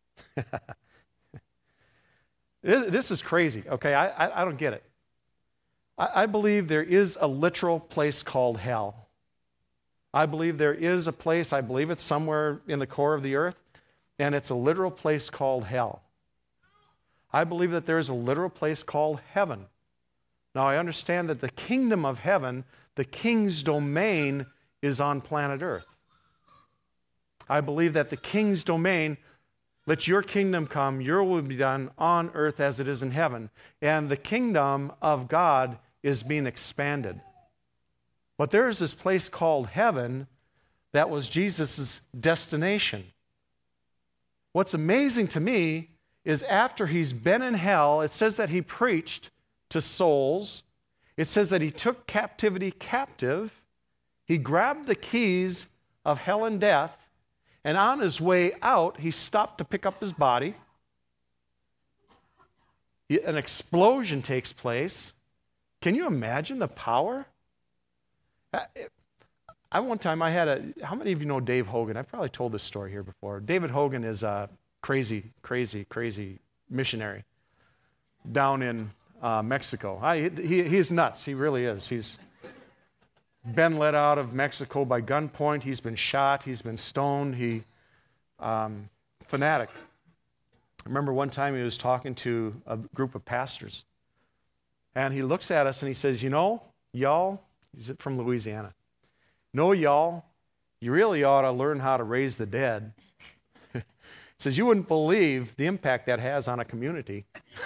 this, this is crazy, okay? I, I, I don't get it. I, I believe there is a literal place called hell. I believe there is a place, I believe it's somewhere in the core of the earth, and it's a literal place called hell. I believe that there is a literal place called heaven. Now, I understand that the kingdom of heaven, the king's domain, is on planet earth. I believe that the king's domain, let your kingdom come, your will be done on earth as it is in heaven. And the kingdom of God is being expanded. But there is this place called heaven that was Jesus' destination. What's amazing to me is after he's been in hell, it says that he preached to souls. It says that he took captivity captive. He grabbed the keys of hell and death, and on his way out, he stopped to pick up his body. An explosion takes place. Can you imagine the power? I one time I had a, how many of you know Dave Hogan? I've probably told this story here before. David Hogan is a crazy, crazy, crazy missionary down in uh, Mexico. I, he, he's nuts. He really is. He's been let out of Mexico by gunpoint. He's been shot. He's been stoned. He, um, fanatic. I remember one time he was talking to a group of pastors, and he looks at us and he says, you know, y'all, he's from Louisiana, no, y'all, you really ought to learn how to raise the dead. He says, you wouldn't believe the impact that has on a community.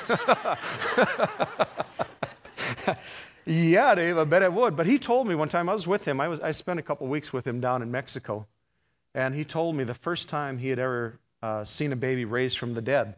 Yeah, Dave, I bet it would. But he told me one time, I was with him, I, was, I spent a couple weeks with him down in Mexico, and he told me the first time he had ever uh, seen a baby raised from the dead.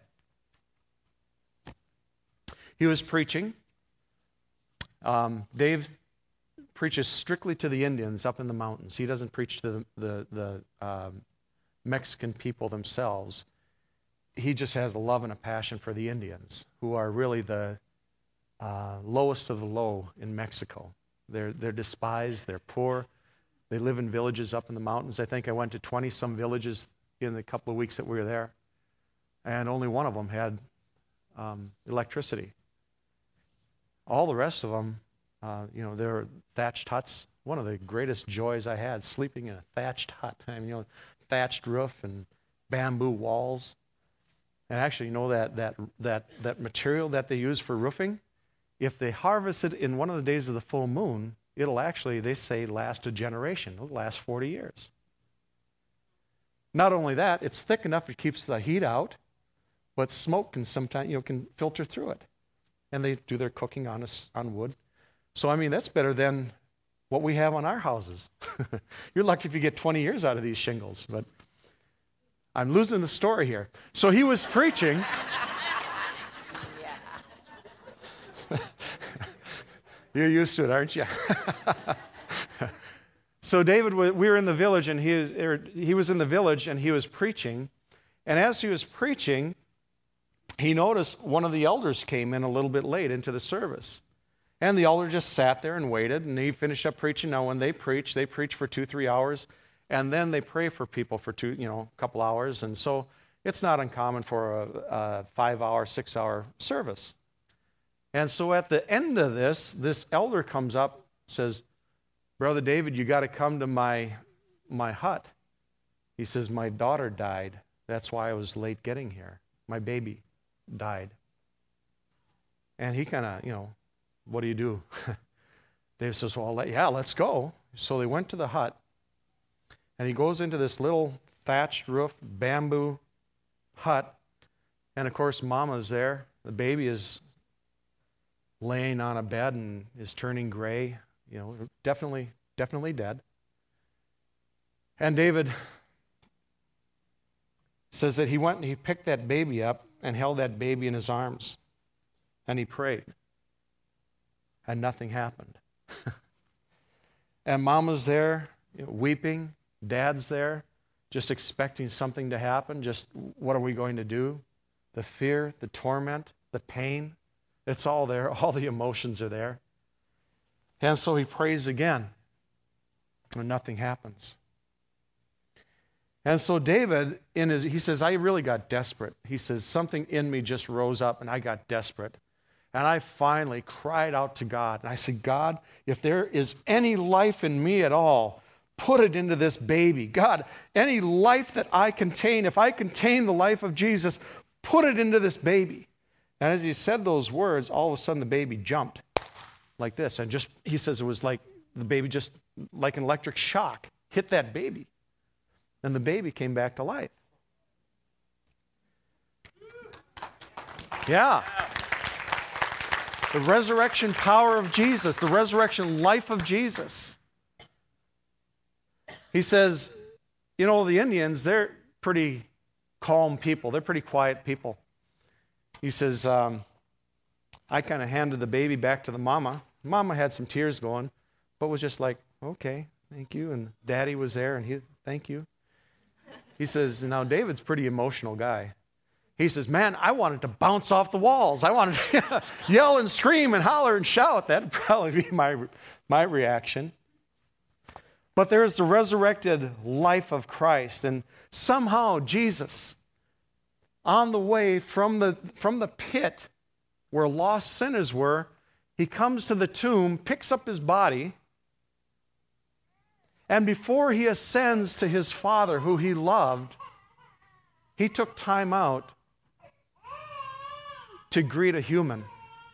He was preaching. Um, Dave preaches strictly to the Indians up in the mountains. He doesn't preach to the, the, the um, Mexican people themselves. He just has a love and a passion for the Indians, who are really the uh, lowest of the low in Mexico. They're, they're despised, they're poor. They live in villages up in the mountains. I think I went to twenty-some villages in the couple of weeks that we were there, and only one of them had um, electricity. All the rest of them, uh, you know, they're thatched huts. One of the greatest joys I had, sleeping in a thatched hut. I mean, you know, thatched roof and bamboo walls. And actually, you know that that that that material that they use for roofing, if they harvest it in one of the days of the full moon, it'll actually, they say, last a generation. It'll last forty years. Not only that, it's thick enough it keeps the heat out, but smoke can sometimes, you know, can filter through it. And they do their cooking on a, on wood. So, I mean, that's better than what we have on our houses. You're lucky if you get twenty years out of these shingles, but I'm losing the story here. So he was preaching. You're used to it, aren't you? So David, we were in the village, and he was, er, he was in the village, and he was preaching. And as he was preaching, he noticed one of the elders came in a little bit late into the service. And the elder just sat there and waited, and he finished up preaching. Now, when they preach, they preach for two, three hours, and then they pray for people for two, you know, a couple hours. And so it's not uncommon for a, a five-hour, six-hour service. And so at the end of this, this elder comes up, says, Brother David, you got to come to my, my hut. He says, my daughter died. That's why I was late getting here. My baby died. And he kind of, you know, what do you do? David says, well, yeah, let's go. So they went to the hut. And he goes into this little thatched roof, bamboo hut. And of course, Mama's there. The baby is laying on a bed and is turning gray. You know, definitely, definitely dead. And David says that he went and he picked that baby up and held that baby in his arms. And he prayed. And nothing happened. And Mama's there, you know, weeping. Dad's there, just expecting something to happen. Just, what are we going to do? The fear, the torment, the pain, it's all there. All the emotions are there. And so he prays again, and nothing happens. And so David, in his, he says, I really got desperate. He says, something in me just rose up, and I got desperate. And I finally cried out to God. And I said, God, if there is any life in me at all, put it into this baby. God, any life that I contain, if I contain the life of Jesus, put it into this baby. And as he said those words, all of a sudden the baby jumped like this. And just, he says it was like the baby just, like an electric shock, hit that baby. And the baby came back to life. Yeah. The resurrection power of Jesus, the resurrection life of Jesus. He says, you know, the Indians, they're pretty calm people. They're pretty quiet people. He says, um, I kind of handed the baby back to the mama. Mama had some tears going, but was just like, okay, thank you. And Daddy was there, and he, thank you. He says, now David's a pretty emotional guy. He says, man, I wanted to bounce off the walls. I wanted to yell and scream and holler and shout. That'd probably be my, my reaction. But there is the resurrected life of Christ. And somehow Jesus, on the way from the, from the pit where lost sinners were, he comes to the tomb, picks up his body, and before he ascends to his Father who he loved, he took time out to greet a human.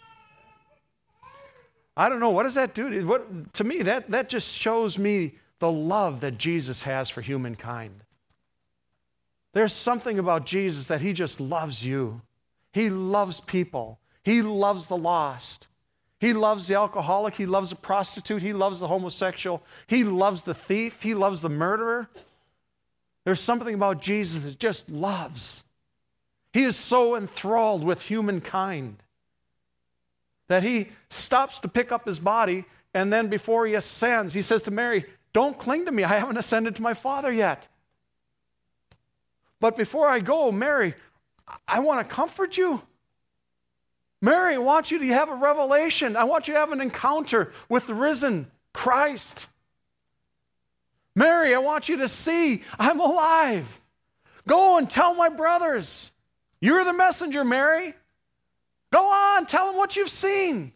I don't know, what does that do? What, to me, that, that just shows me the love that Jesus has for humankind. There's something about Jesus that he just loves you. He loves people. He loves the lost. He loves the alcoholic. He loves the prostitute. He loves the homosexual. He loves the thief. He loves the murderer. There's something about Jesus that just loves. He is so enthralled with humankind that he stops to pick up his body, and then before he ascends, he says to Mary, don't cling to me. I haven't ascended to my Father yet. But before I go, Mary, I want to comfort you. Mary, I want you to have a revelation. I want you to have an encounter with the risen Christ. Mary, I want you to see I'm alive. Go and tell my brothers. You're the messenger, Mary. Go on, tell them what you've seen.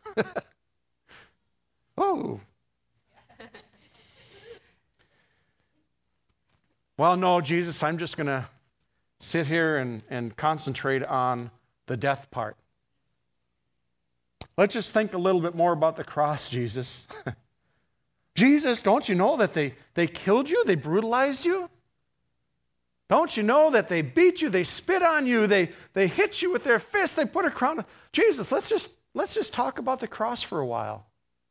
Oh. Well, no, Jesus, I'm just going to sit here and, and concentrate on the death part. Let's just think a little bit more about the cross, Jesus. Jesus, don't you know that they, they killed you? They brutalized you? Don't you know that they beat you? They spit on you. They, they hit you with their fists. They put a crown. Jesus, let's just, let's just talk about the cross for a while.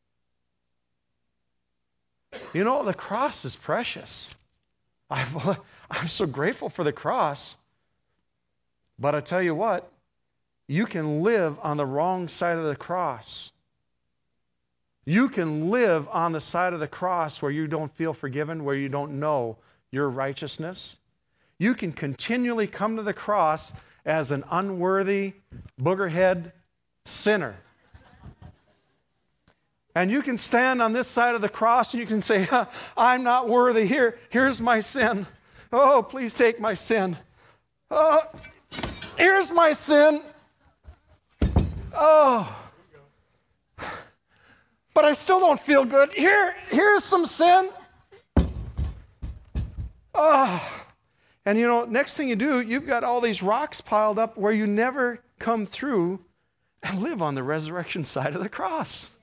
You know, the cross is precious. I'm, I'm so grateful for the cross. But I tell you what, you can live on the wrong side of the cross. You can live on the side of the cross where you don't feel forgiven, where you don't know your righteousness. You can continually come to the cross as an unworthy, boogerhead sinner. And you can stand on this side of the cross and you can say, I'm not worthy. Here, here's my sin. Oh, please take my sin. Oh, here's my sin. Oh, I still don't feel good. Here, here's some sin. Ah. And you know, next thing you do, you've got all these rocks piled up where you never come through and live on the resurrection side of the cross.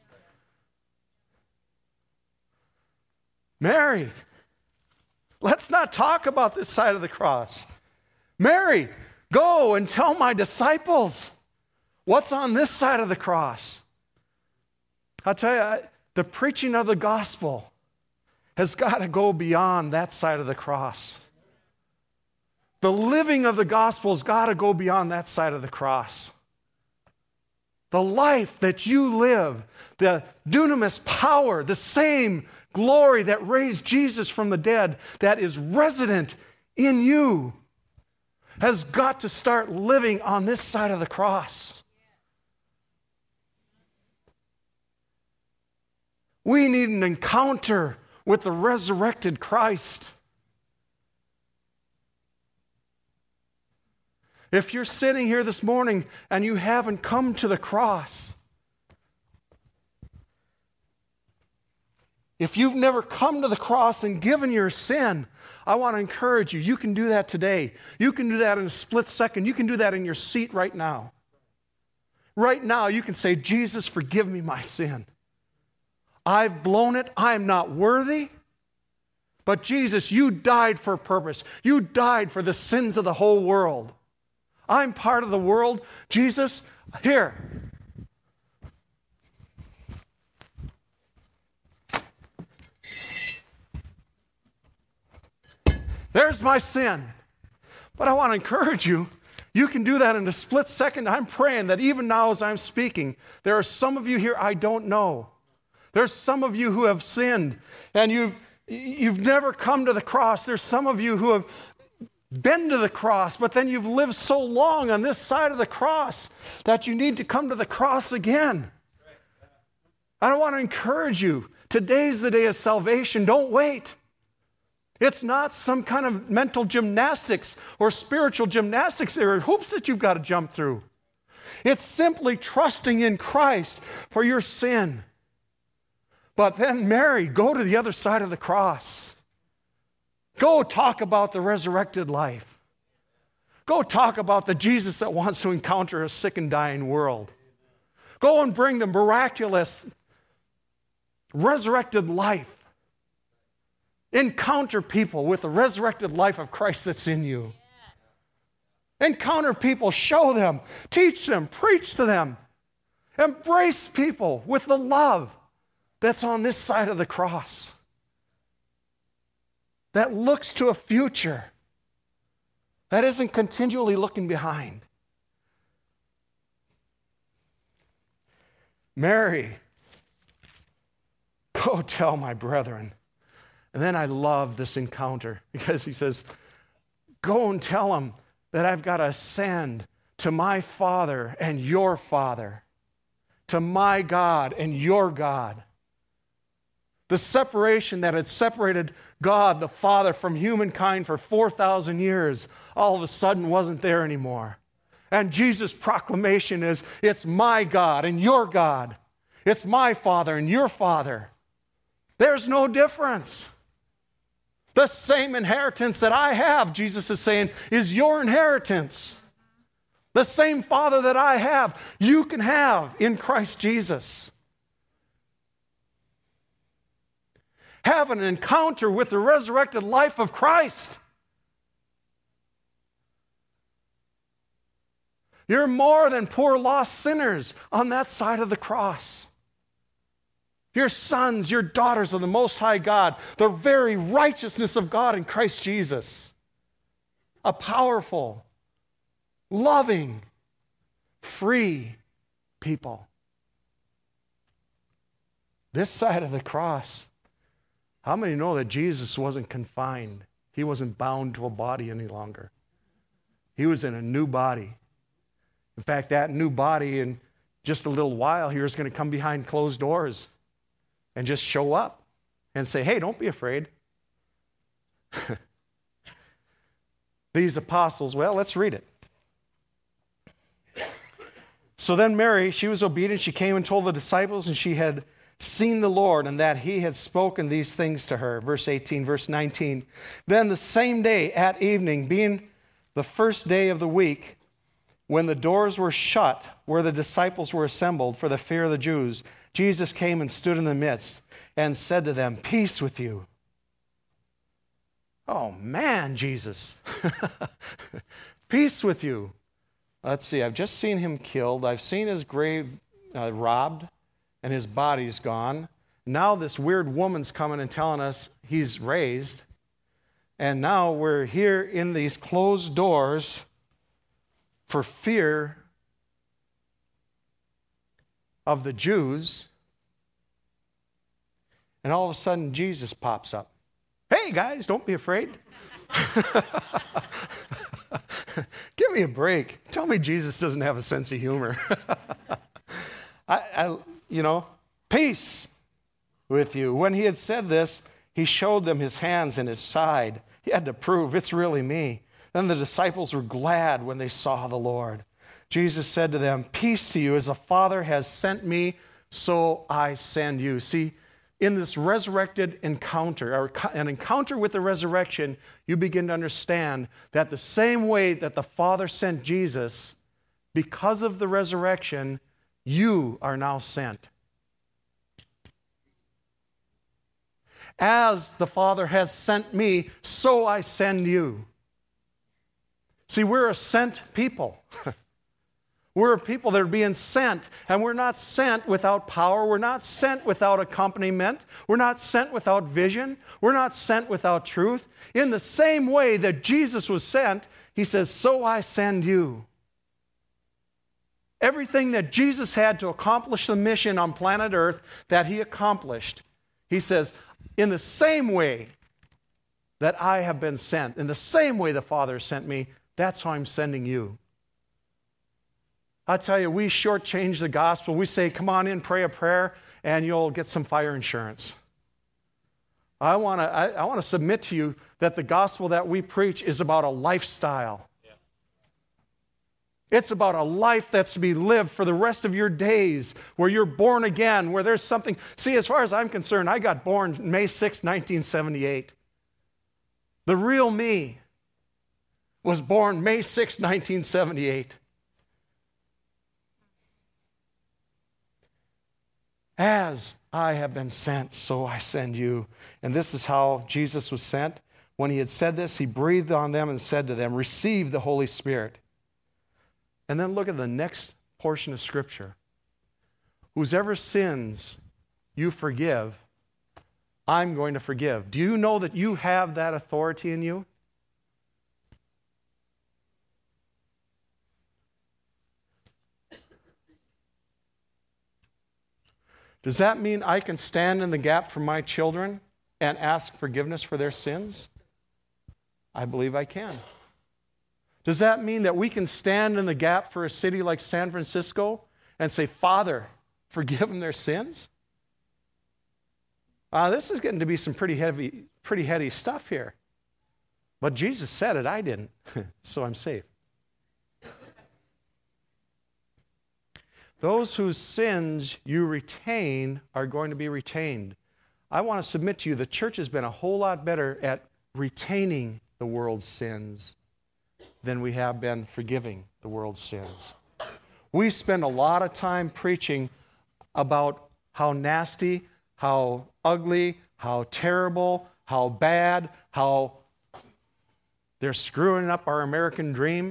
Mary, let's not talk about this side of the cross. Mary, go and tell my disciples what's on this side of the cross. I'll tell you, I, the preaching of the gospel has got to go beyond that side of the cross. The living of the gospel has got to go beyond that side of the cross. The life that you live, the dunamis power, the same glory that raised Jesus from the dead, that is resident in you, has got to start living on this side of the cross. We need an encounter with the resurrected Christ. If you're sitting here this morning and you haven't come to the cross, if you've never come to the cross and given your sin, I want to encourage you. You can do that today. You can do that in a split second. You can do that in your seat right now. Right now, you can say, Jesus, forgive me my sin. I've blown it. I am not worthy. But Jesus, you died for a purpose. You died for the sins of the whole world. I'm part of the world. Jesus, here. There's my sin. But I want to encourage you, you can do that in a split second. I'm praying that even now as I'm speaking, there are some of you here I don't know. There's some of you who have sinned and you've, you've never come to the cross. There's some of you who have been to the cross, but then you've lived so long on this side of the cross that you need to come to the cross again. I want to encourage you. Today's the day of salvation. Don't wait. It's not some kind of mental gymnastics or spiritual gymnastics or hoops that you've got to jump through. It's simply trusting in Christ for your sin. But then, Mary, go to the other side of the cross. Go talk about the resurrected life. Go talk about the Jesus that wants to encounter a sick and dying world. Go and bring the miraculous resurrected life. Encounter people with the resurrected life of Christ that's in you. Encounter people, show them, teach them, preach to them. Embrace people with the love that's on this side of the cross, that looks to a future, that isn't continually looking behind. Mary, go tell my brethren. And then I love this encounter because he says, go and tell them that I've got to ascend to my Father and your Father, to my God and your God. The separation that had separated God, the Father, from humankind for four thousand years, all of a sudden wasn't there anymore. And Jesus' proclamation is, it's my God and your God. It's my Father and your Father. There's no difference. The same inheritance that I have, Jesus is saying, is your inheritance. The same Father that I have, you can have in Christ Jesus. Have an encounter with the resurrected life of Christ. You're more than poor lost sinners on that side of the cross. You're sons, you're daughters of the Most High God, the very righteousness of God in Christ Jesus. A powerful, loving, free people. This side of the cross, how many know that Jesus wasn't confined? He wasn't bound to a body any longer. He was in a new body. In fact, that new body in just a little while here is going to come behind closed doors and just show up and say, hey, don't be afraid. These apostles, well, let's read it. So then Mary, she was obedient. She came and told the disciples, and she had seen the Lord, and that he had spoken these things to her. Verse eighteen, verse nineteen. Then the same day at evening, being the first day of the week, when the doors were shut where the disciples were assembled for the fear of the Jews, Jesus came and stood in the midst and said to them, "Peace with you." Oh man, Jesus. Peace with you. Let's see, I've just seen him killed. I've seen his grave uh, robbed and his body's gone. Now this weird woman's coming and telling us he's raised. And now we're here in these closed doors for fear of the Jews. And all of a sudden, Jesus pops up. Hey, guys, don't be afraid. Give me a break. Tell me Jesus doesn't have a sense of humor. I, I, you know, peace with you. When he had said this, he showed them his hands and his side. He had to prove it's really me. Then the disciples were glad when they saw the Lord. Jesus said to them, "Peace to you. As the Father has sent me, so I send you." See, in this resurrected encounter, or an encounter with the resurrection, you begin to understand that the same way that the Father sent Jesus, because of the resurrection, you are now sent. As the Father has sent me, so I send you. See, we're a sent people. We're a people that are being sent, and we're not sent without power. We're not sent without accompaniment. We're not sent without vision. We're not sent without truth. In the same way that Jesus was sent, he says, "So I send you." Everything that Jesus had to accomplish the mission on planet Earth that he accomplished, he says, in the same way that I have been sent, in the same way the Father sent me, that's how I'm sending you. I tell you, we shortchange the gospel. We say, come on in, pray a prayer, and you'll get some fire insurance. I want to I, I want to submit to you that the gospel that we preach is about a lifestyle. Yeah. It's about a life that's to be lived for the rest of your days, where you're born again, where there's something. See, as far as I'm concerned, I got born May sixth, nineteen seventy-eight. The real me was born May sixth, nineteen seventy-eight. As I have been sent, so I send you. And this is how Jesus was sent. When he had said this, he breathed on them and said to them, "Receive the Holy Spirit." And then look at the next portion of Scripture. "Whosever sins you forgive, I'm going to forgive." Do you know that you have that authority in you? Does that mean I can stand in the gap for my children and ask forgiveness for their sins? I believe I can. Does that mean that we can stand in the gap for a city like San Francisco and say, "Father, forgive them their sins"? Uh, this is getting to be some pretty heavy, pretty heady stuff here. But Jesus said it, I didn't, so I'm safe. Those whose sins you retain are going to be retained. I want to submit to you, the church has been a whole lot better at retaining the world's sins than we have been forgiving the world's sins. We spend a lot of time preaching about how nasty, how ugly, how terrible, how bad, how they're screwing up our American dream.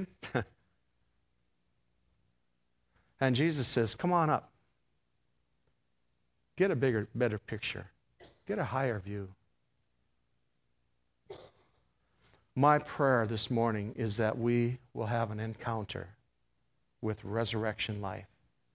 And Jesus says, come on up. Get a bigger, better picture. Get a higher view. My prayer this morning is that we will have an encounter with resurrection life.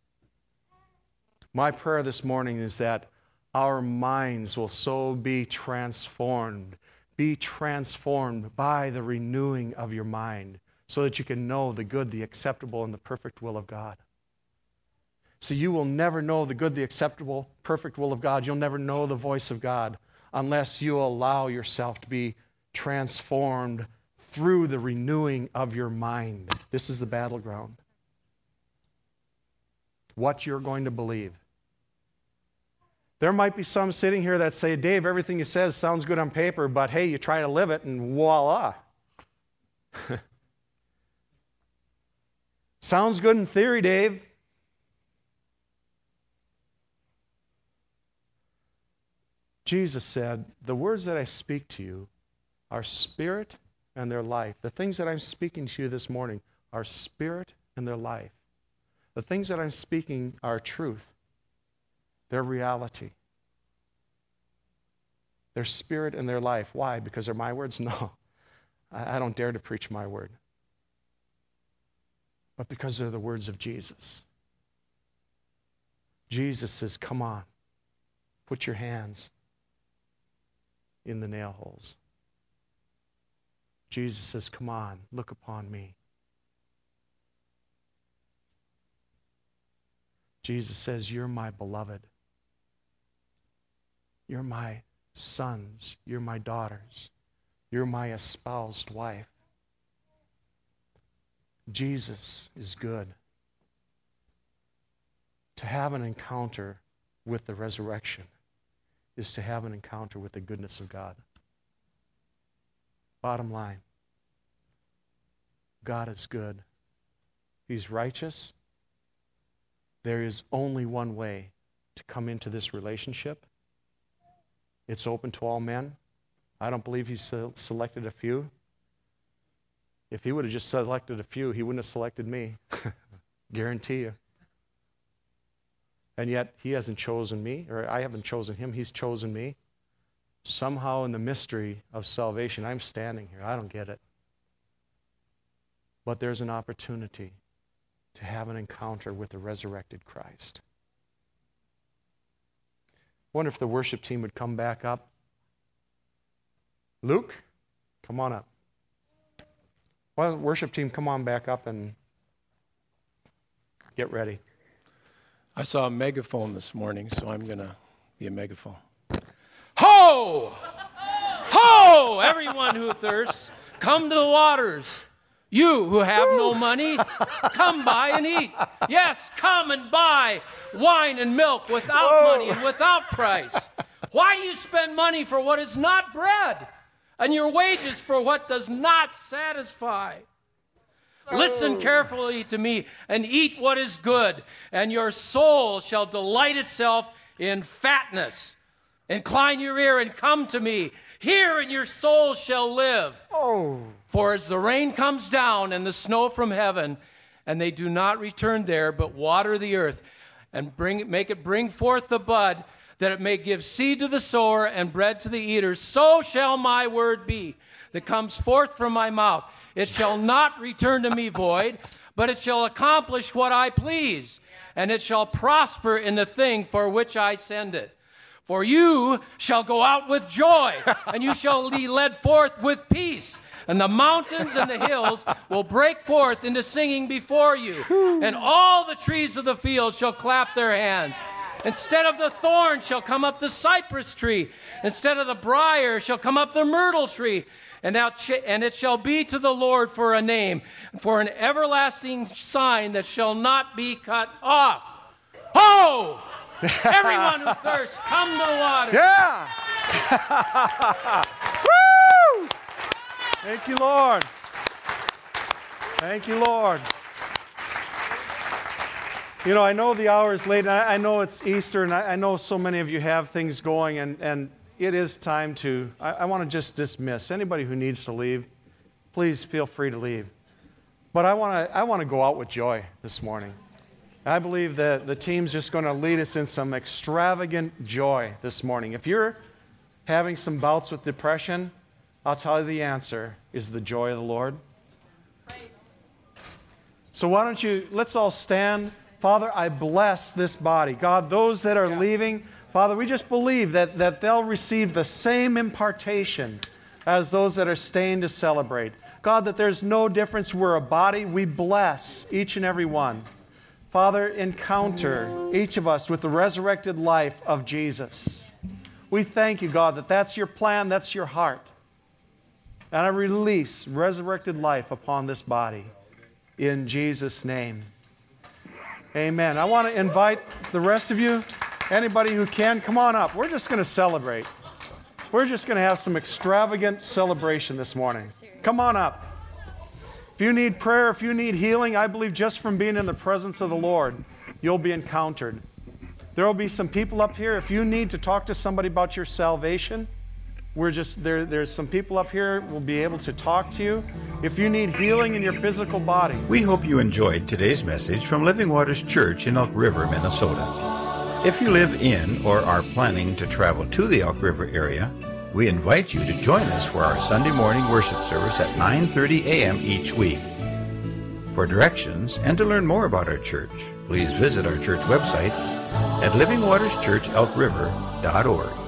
My prayer this morning is that our minds will so be transformed, be transformed by the renewing of your mind, so that you can know the good, the acceptable, and the perfect will of God. So you will never know the good, the acceptable, perfect will of God. You'll never know the voice of God unless you allow yourself to be transformed through the renewing of your mind. This is the battleground. What you're going to believe. There might be some sitting here that say, Dave, everything you says sounds good on paper, but hey, you try to live it and voila. Sounds good in theory, Dave. Jesus said, the words that I speak to you are spirit and their life. The things that I'm speaking to you this morning are spirit and their life. The things that I'm speaking are truth. They're reality. They're spirit and their life. Why? Because they're my words? No. I don't dare to preach my word. But because they're the words of Jesus. Jesus says, come on, put your hands in the nail holes. Jesus says, come on, look upon me. Jesus says, you're my beloved. You're my sons. You're my daughters. You're my espoused wife. Jesus is good. To have an encounter with the resurrection is to have an encounter with the goodness of God. Bottom line, God is good. He's righteous. There is only one way to come into this relationship. It's open to all men. I don't believe He selected a few. If He would have just selected a few, He wouldn't have selected me. Guarantee you. And yet, He hasn't chosen me, or I haven't chosen Him. He's chosen me. Somehow in the mystery of salvation, I'm standing here. I don't get it. But there's an opportunity to have an encounter with the resurrected Christ. I wonder if the worship team would come back up. Luke, come on up. Why don't the worship team come on back up and get ready. I saw a megaphone this morning, so I'm going to be a megaphone. Ho! Ho! Everyone who thirsts, come to the waters. You who have no money, come buy and eat. Yes, come and buy wine and milk without Whoa. money and without price. Why do you spend money for what is not bread, and your wages for what does not satisfy? Listen carefully to me and eat what is good, and your soul shall delight itself in fatness. Incline your ear and come to me. Hear, and your soul shall live. Oh. For as the rain comes down and the snow from heaven, and they do not return there, but water the earth, and bring make it bring forth the bud, that it may give seed to the sower and bread to the eaters, so shall my word be that comes forth from my mouth. It shall not return to me void, but it shall accomplish what I please, and it shall prosper in the thing for which I send it. For you shall go out with joy, and you shall be led forth with peace. And the mountains and the hills will break forth into singing before you. And all the trees of the field shall clap their hands. Instead of the thorn shall come up the cypress tree. Instead of the briar shall come up the myrtle tree. And, and it shall be to the Lord for a name, for an everlasting sign that shall not be cut off. Ho! Everyone who thirsts, come to the water. Yeah! Woo! Thank you, Lord. Thank you, Lord. You know, I know the hour is late, and I, I know it's Easter, and I, I know so many of you have things going, and, and it is time to, I, I want to just dismiss. Anybody who needs to leave, please feel free to leave. But I want to I want to go out with joy this morning. I believe that the team's just going to lead us in some extravagant joy this morning. If you're having some bouts with depression, I'll tell you the answer is the joy of the Lord. So why don't you, let's all stand. Father, I bless this body. God, those that are yeah. leaving, Father, we just believe that, that they'll receive the same impartation as those that are staying to celebrate. God, that there's no difference. We're a body. We bless each and every one. Father, encounter each of us with the resurrected life of Jesus. We thank you, God, that that's your plan, that's your heart. And I release resurrected life upon this body in Jesus' name. Amen. I want to invite the rest of you. Anybody who can, come on up. We're just going to celebrate. We're just going to have some extravagant celebration this morning. Come on up. If you need prayer, if you need healing, I believe just from being in the presence of the Lord, you'll be encountered. There will be some people up here. If you need to talk to somebody about your salvation, we're just there. There's some people up here who will be able to talk to you. If you need healing in your physical body. We hope you enjoyed today's message from Living Waters Church in Elk River, Minnesota. If you live in or are planning to travel to the Elk River area, we invite you to join us for our Sunday morning worship service at nine thirty a.m. each week. For directions and to learn more about our church, please visit our church website at living waters church elk river dot org.